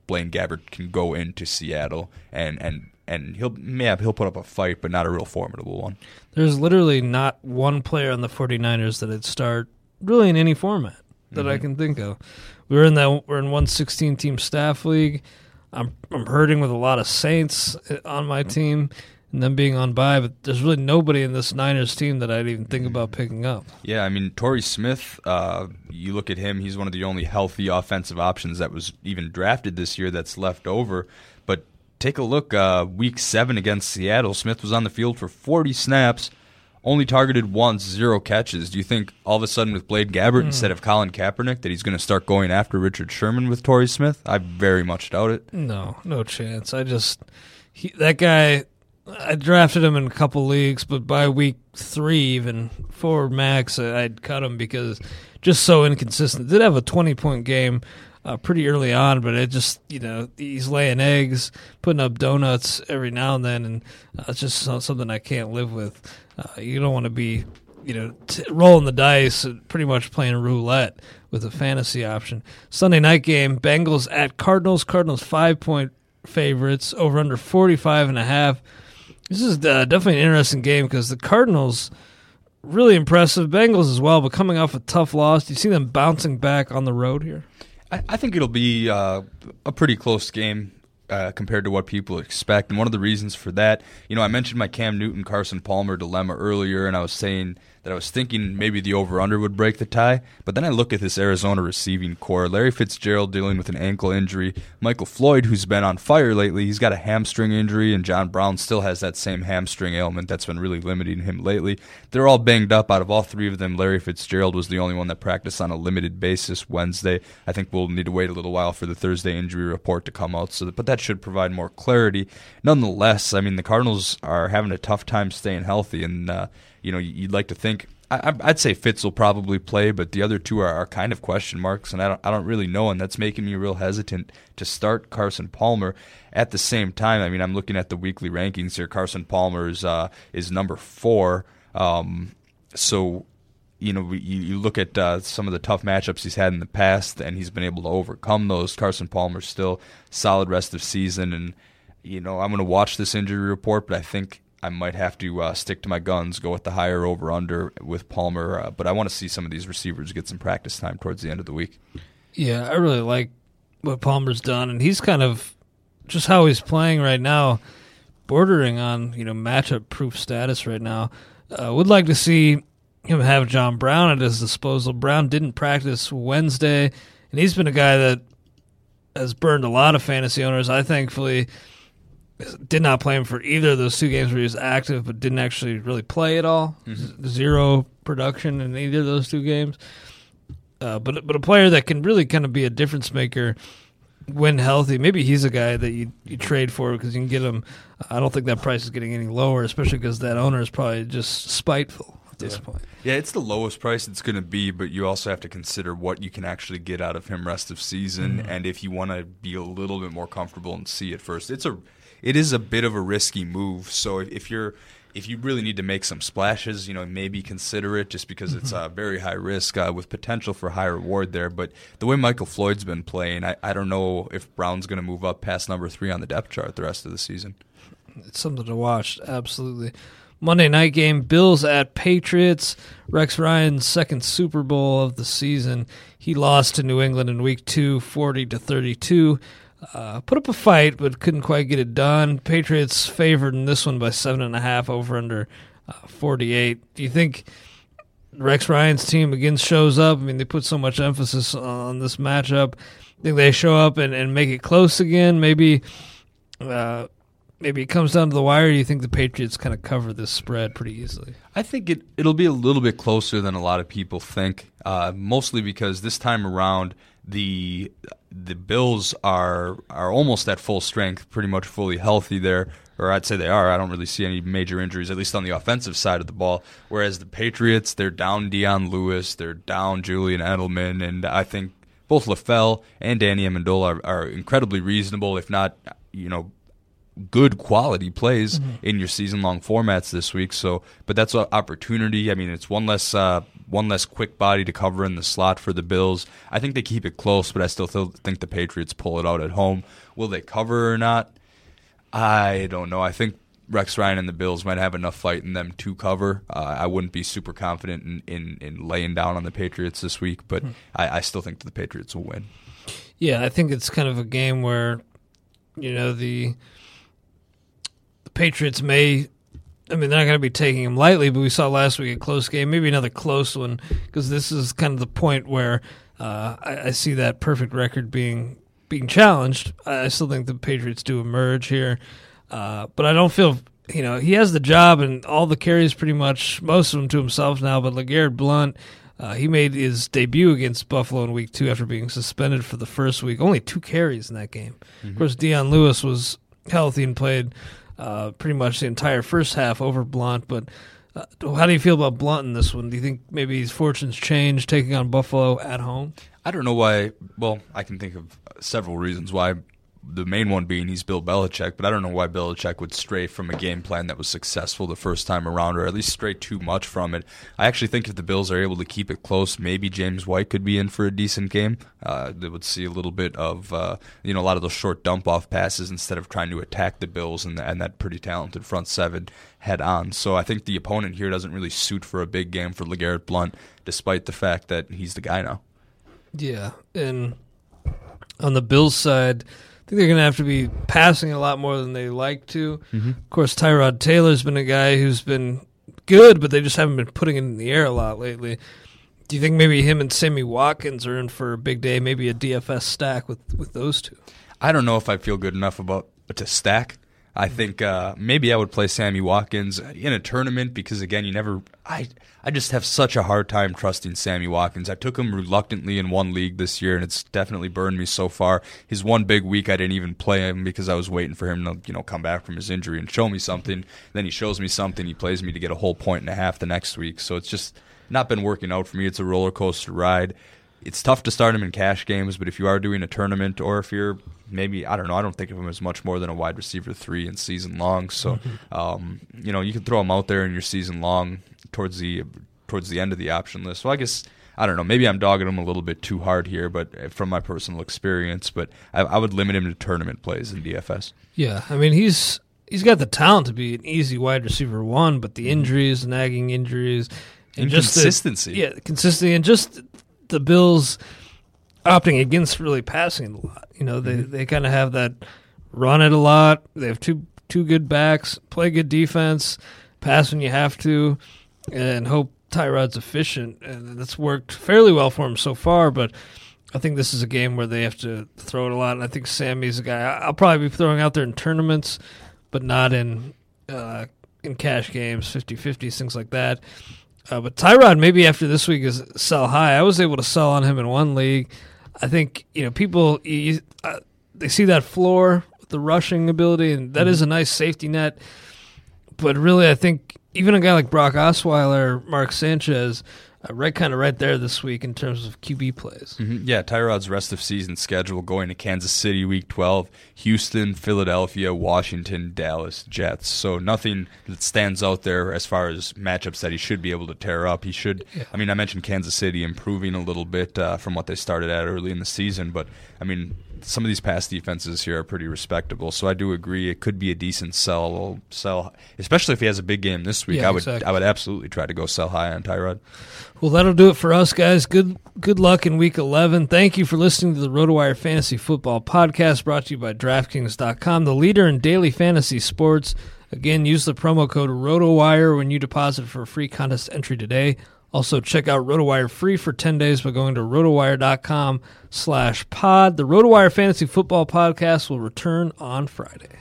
[SPEAKER 8] Blaine Gabbert can go into Seattle and and. And he'll yeah, he'll put up a fight, but not a real formidable one.
[SPEAKER 7] There's literally not one player on the 49ers that I'd start really in any format that mm-hmm. I can think of. We're in that we're in one sixteen team staff league. I'm I'm hurting with a lot of Saints on my team and them being on bye, but there's really nobody in this Niners team that I'd even think about picking up.
[SPEAKER 8] Yeah, I mean, Torrey Smith, uh, you look at him, he's one of the only healthy offensive options that was even drafted this year that's left over. But take a look, uh, week seven against Seattle, Smith was on the field for forty snaps, only targeted once, zero catches. Do you think all of a sudden with Blaine Gabbert mm. instead of Colin Kaepernick that he's going to start going after Richard Sherman with Torrey Smith? I very much doubt it.
[SPEAKER 7] No, no chance. I just he, that guy, I drafted him in a couple leagues, but by week three, even four max, I'd cut him because just so inconsistent. Did have a twenty-point game Uh, pretty early on, but it just, you know, he's laying eggs, putting up donuts every now and then, and uh, it's just something I can't live with. Uh, you don't want to be, you know, t- rolling the dice, and pretty much playing roulette with a fantasy option. Sunday night game, Bengals at Cardinals. Cardinals five-point favorites, over under forty-five and a half. This is uh, definitely an interesting game because the Cardinals, really impressive. Bengals as well, but coming off a tough loss. Do you see them bouncing back on the road here?
[SPEAKER 8] I think it'll be uh, a pretty close game uh, compared to what people expect. And one of the reasons for that, you know, I mentioned my Cam Newton, Carson Palmer dilemma earlier, and I was saying that I was thinking maybe the over-under would break the tie. But then I look at this Arizona receiving core. Larry Fitzgerald dealing with an ankle injury. Michael Floyd, who's been on fire lately, he's got a hamstring injury, and John Brown still has that same hamstring ailment that's been really limiting him lately. They're all banged up. Out of all three of them, Larry Fitzgerald was the only one that practiced on a limited basis Wednesday. I think we'll need to wait a little while for the Thursday injury report to come out, so that, but that should provide more clarity. Nonetheless, I mean, the Cardinals are having a tough time staying healthy, and uh, you know, you'd like to think, I, I'd say Fitz will probably play, but the other two are, are kind of question marks, and I don't, I don't really know, and that's making me real hesitant to start Carson Palmer. At the same time, I mean, I'm looking at the weekly rankings here. Carson Palmer is, uh, is number four, um, so you know, you, you look at uh, some of the tough matchups he's had in the past, and he's been able to overcome those. Carson Palmer's still solid rest of season, and you know, I'm going to watch this injury report, but I think I might have to uh, stick to my guns, go with the higher over-under with Palmer, uh, but I want to see some of these receivers get some practice time towards the end of the week.
[SPEAKER 7] Yeah, I really like what Palmer's done, and he's kind of just how he's playing right now, bordering on, you know, matchup-proof status right now. Uh, would like to see him have John Brown at his disposal. Brown didn't practice Wednesday, and he's been a guy that has burned a lot of fantasy owners. I thankfully did not play him for either of those two games where he was active, but didn't actually really play at all. Mm-hmm. Zero production in either of those two games. Uh, but but a player that can really kind of be a difference maker when healthy. Maybe he's a guy that you you trade for because you can get him. I don't think that price is getting any lower, especially because that owner is probably just spiteful at this
[SPEAKER 8] yeah.
[SPEAKER 7] point.
[SPEAKER 8] Yeah, it's the lowest price it's going to be, but you also have to consider what you can actually get out of him rest of season, mm-hmm. and if you want to be a little bit more comfortable and see it first. It's a It is a bit of a risky move, so if you're if you really need to make some splashes, you know, maybe consider it just because it's uh, very high risk uh, with potential for high reward there. But the way Michael Floyd's been playing, I, I don't know if Brown's going to move up past number three on the depth chart the rest of the season.
[SPEAKER 7] It's something to watch, absolutely. Monday night game, Bills at Patriots. Rex Ryan's second Super Bowl of the season. He lost to New England in week two, forty to thirty-two. Uh, put up a fight, but couldn't quite get it done. Patriots favored in this one by seven and a half, over under uh, forty-eight. Do you think Rex Ryan's team again shows up? I mean, they put so much emphasis on this matchup. Think they show up and, and make it close again? Maybe, uh, maybe it comes down to the wire. Or do you think the Patriots kind of cover this spread pretty easily?
[SPEAKER 8] I think it it'll be a little bit closer than a lot of people think. Uh, mostly because this time around, the the Bills are are almost at full strength, pretty much fully healthy there, or I'd say they are. I don't really see any major injuries, at least on the offensive side of the ball. Whereas the Patriots, they're down Dion Lewis, they're down Julian Edelman, and I think both LaFell and Danny Amendola are, are incredibly reasonable, if not, you know, good quality plays
[SPEAKER 7] Mm-hmm.
[SPEAKER 8] in your season-long formats this week. So, but that's an opportunity. I mean, it's one less uh, one less quick body to cover in the slot for the Bills. I think they keep it close, but I still th- think the Patriots pull it out at home. Will they cover or not? I don't know. I think Rex Ryan and the Bills might have enough fight in them to cover. Uh, I wouldn't be super confident in, in, in laying down on the Patriots this week, but hmm. I, I still think that the Patriots will win.
[SPEAKER 7] Yeah, I think it's kind of a game where, you know, the the Patriots may, I mean, they're not going to be taking them lightly, but we saw last week a close game, maybe another close one, because this is kind of the point where uh, I, I see that perfect record being being challenged. I still think the Patriots do emerge here. Uh, but I don't feel, you know, he has the job and all the carries pretty much, most of them to himself now, but LeGarrette Blount, uh, he made his debut against Buffalo in week two after being suspended for the first week. Only two carries in that game. Mm-hmm. Of course, Dion Lewis was healthy and played uh, pretty much the entire first half over Blount, but uh, how do you feel about Blount in this one? Do you think maybe his fortunes change taking on Buffalo at home?
[SPEAKER 8] I don't know why. Well, I can think of several reasons why. The main one being he's Bill Belichick, but I don't know why Belichick would stray from a game plan that was successful the first time around, or at least stray too much from it. I actually think if the Bills are able to keep it close, maybe James White could be in for a decent game. Uh, they would see a little bit of, uh, you know, a lot of those short dump-off passes instead of trying to attack the Bills and, and that pretty talented front seven head on. So I think the opponent here doesn't really suit for a big game for LeGarrette Blount, despite the fact that he's the guy now.
[SPEAKER 7] Yeah, and on the Bills side, I think they're going to have to be passing a lot more than they like to. Mm-hmm. Of course, Tyrod Taylor's been a guy who's been good, but they just haven't been putting it in the air a lot lately. Do you think maybe him and Sammy Watkins are in for a big day, maybe a D F S stack with, with those two?
[SPEAKER 8] I don't know if I feel good enough about to stack. I think uh, maybe I would play Sammy Watkins in a tournament because, again, you never – I I just have such a hard time trusting Sammy Watkins. I took him reluctantly in one league this year, and it's definitely burned me so far. His one big week, I didn't even play him because I was waiting for him to, you know, come back from his injury and show me something. Then he shows me something. He plays me to get a whole point and a half the next week. So it's just not been working out for me. It's a roller coaster ride. It's tough to start him in cash games, but if you are doing a tournament or if you're maybe, I don't know, I don't think of him as much more than a wide receiver three in season long. So, um, you know, you can throw him out there in your season long towards the towards the end of the option list. So I guess, I don't know, maybe I'm dogging him a little bit too hard here, but from my personal experience, but I, I would limit him to tournament plays in D F S.
[SPEAKER 7] Yeah, I mean, he's he's got the talent to be an easy wide receiver one, but the injuries, nagging injuries, and just
[SPEAKER 8] consistency.
[SPEAKER 7] The, yeah, consistency, and just the Bills opting against really passing it a lot. You know, they, mm-hmm. they kind of have that run it a lot. They have two two good backs, play good defense, pass when you have to, and hope Tyrod's efficient. And that's worked fairly well for him so far, but I think this is a game where they have to throw it a lot, and I think Sammy's a guy I'll probably be throwing out there in tournaments, but not in uh, in cash games, fifty-fifties, things like that. Uh, but Tyrod, maybe after this week, is sell high. I was able to sell on him in one league. I think, you know, people, you, uh, they see that floor with the rushing ability, and that mm-hmm. is a nice safety net. But really, I think even a guy like Brock Osweiler, Mark Sanchez, uh, right kind of right there this week in terms of Q B plays.
[SPEAKER 8] Mm-hmm. Yeah, Tyrod's rest of season schedule going to Kansas City week twelve, Houston, Philadelphia, Washington, Dallas, Jets. So nothing that stands out there as far as matchups that he should be able to tear up. He should. Yeah. I mean, I mentioned Kansas City improving a little bit uh, from what they started at early in the season, but I mean, some of these past defenses here are pretty respectable. So I do agree it could be a decent sell. Sell, especially if he has a big game this week.
[SPEAKER 7] Yeah,
[SPEAKER 8] I would
[SPEAKER 7] exactly.
[SPEAKER 8] I would absolutely try to go sell high on Tyrod.
[SPEAKER 7] Well, that'll do it for us, guys. Good good luck in Week eleven. Thank you for listening to the RotoWire Fantasy Football Podcast, brought to you by DraftKings dot com, the leader in daily fantasy sports. Again, use the promo code RotoWire when you deposit for a free contest entry today. Also, check out RotoWire free for ten days by going to RotoWire dot com slash pod. The RotoWire Fantasy Football Podcast will return on Friday.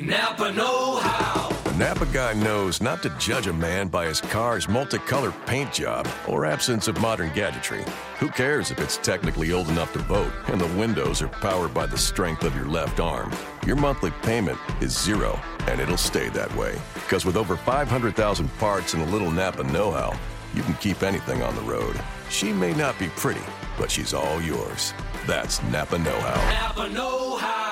[SPEAKER 9] Napa know-how.
[SPEAKER 10] A Napa guy knows not to judge a man by his car's multicolored paint job or absence of modern gadgetry. Who cares if it's technically old enough to vote and the windows are powered by the strength of your left arm? Your monthly payment is zero, and it'll stay that way. Because with over five hundred thousand parts and a little Napa know-how, you can keep anything on the road. She may not be pretty, but she's all yours. That's Napa know-how.
[SPEAKER 9] Napa know-how.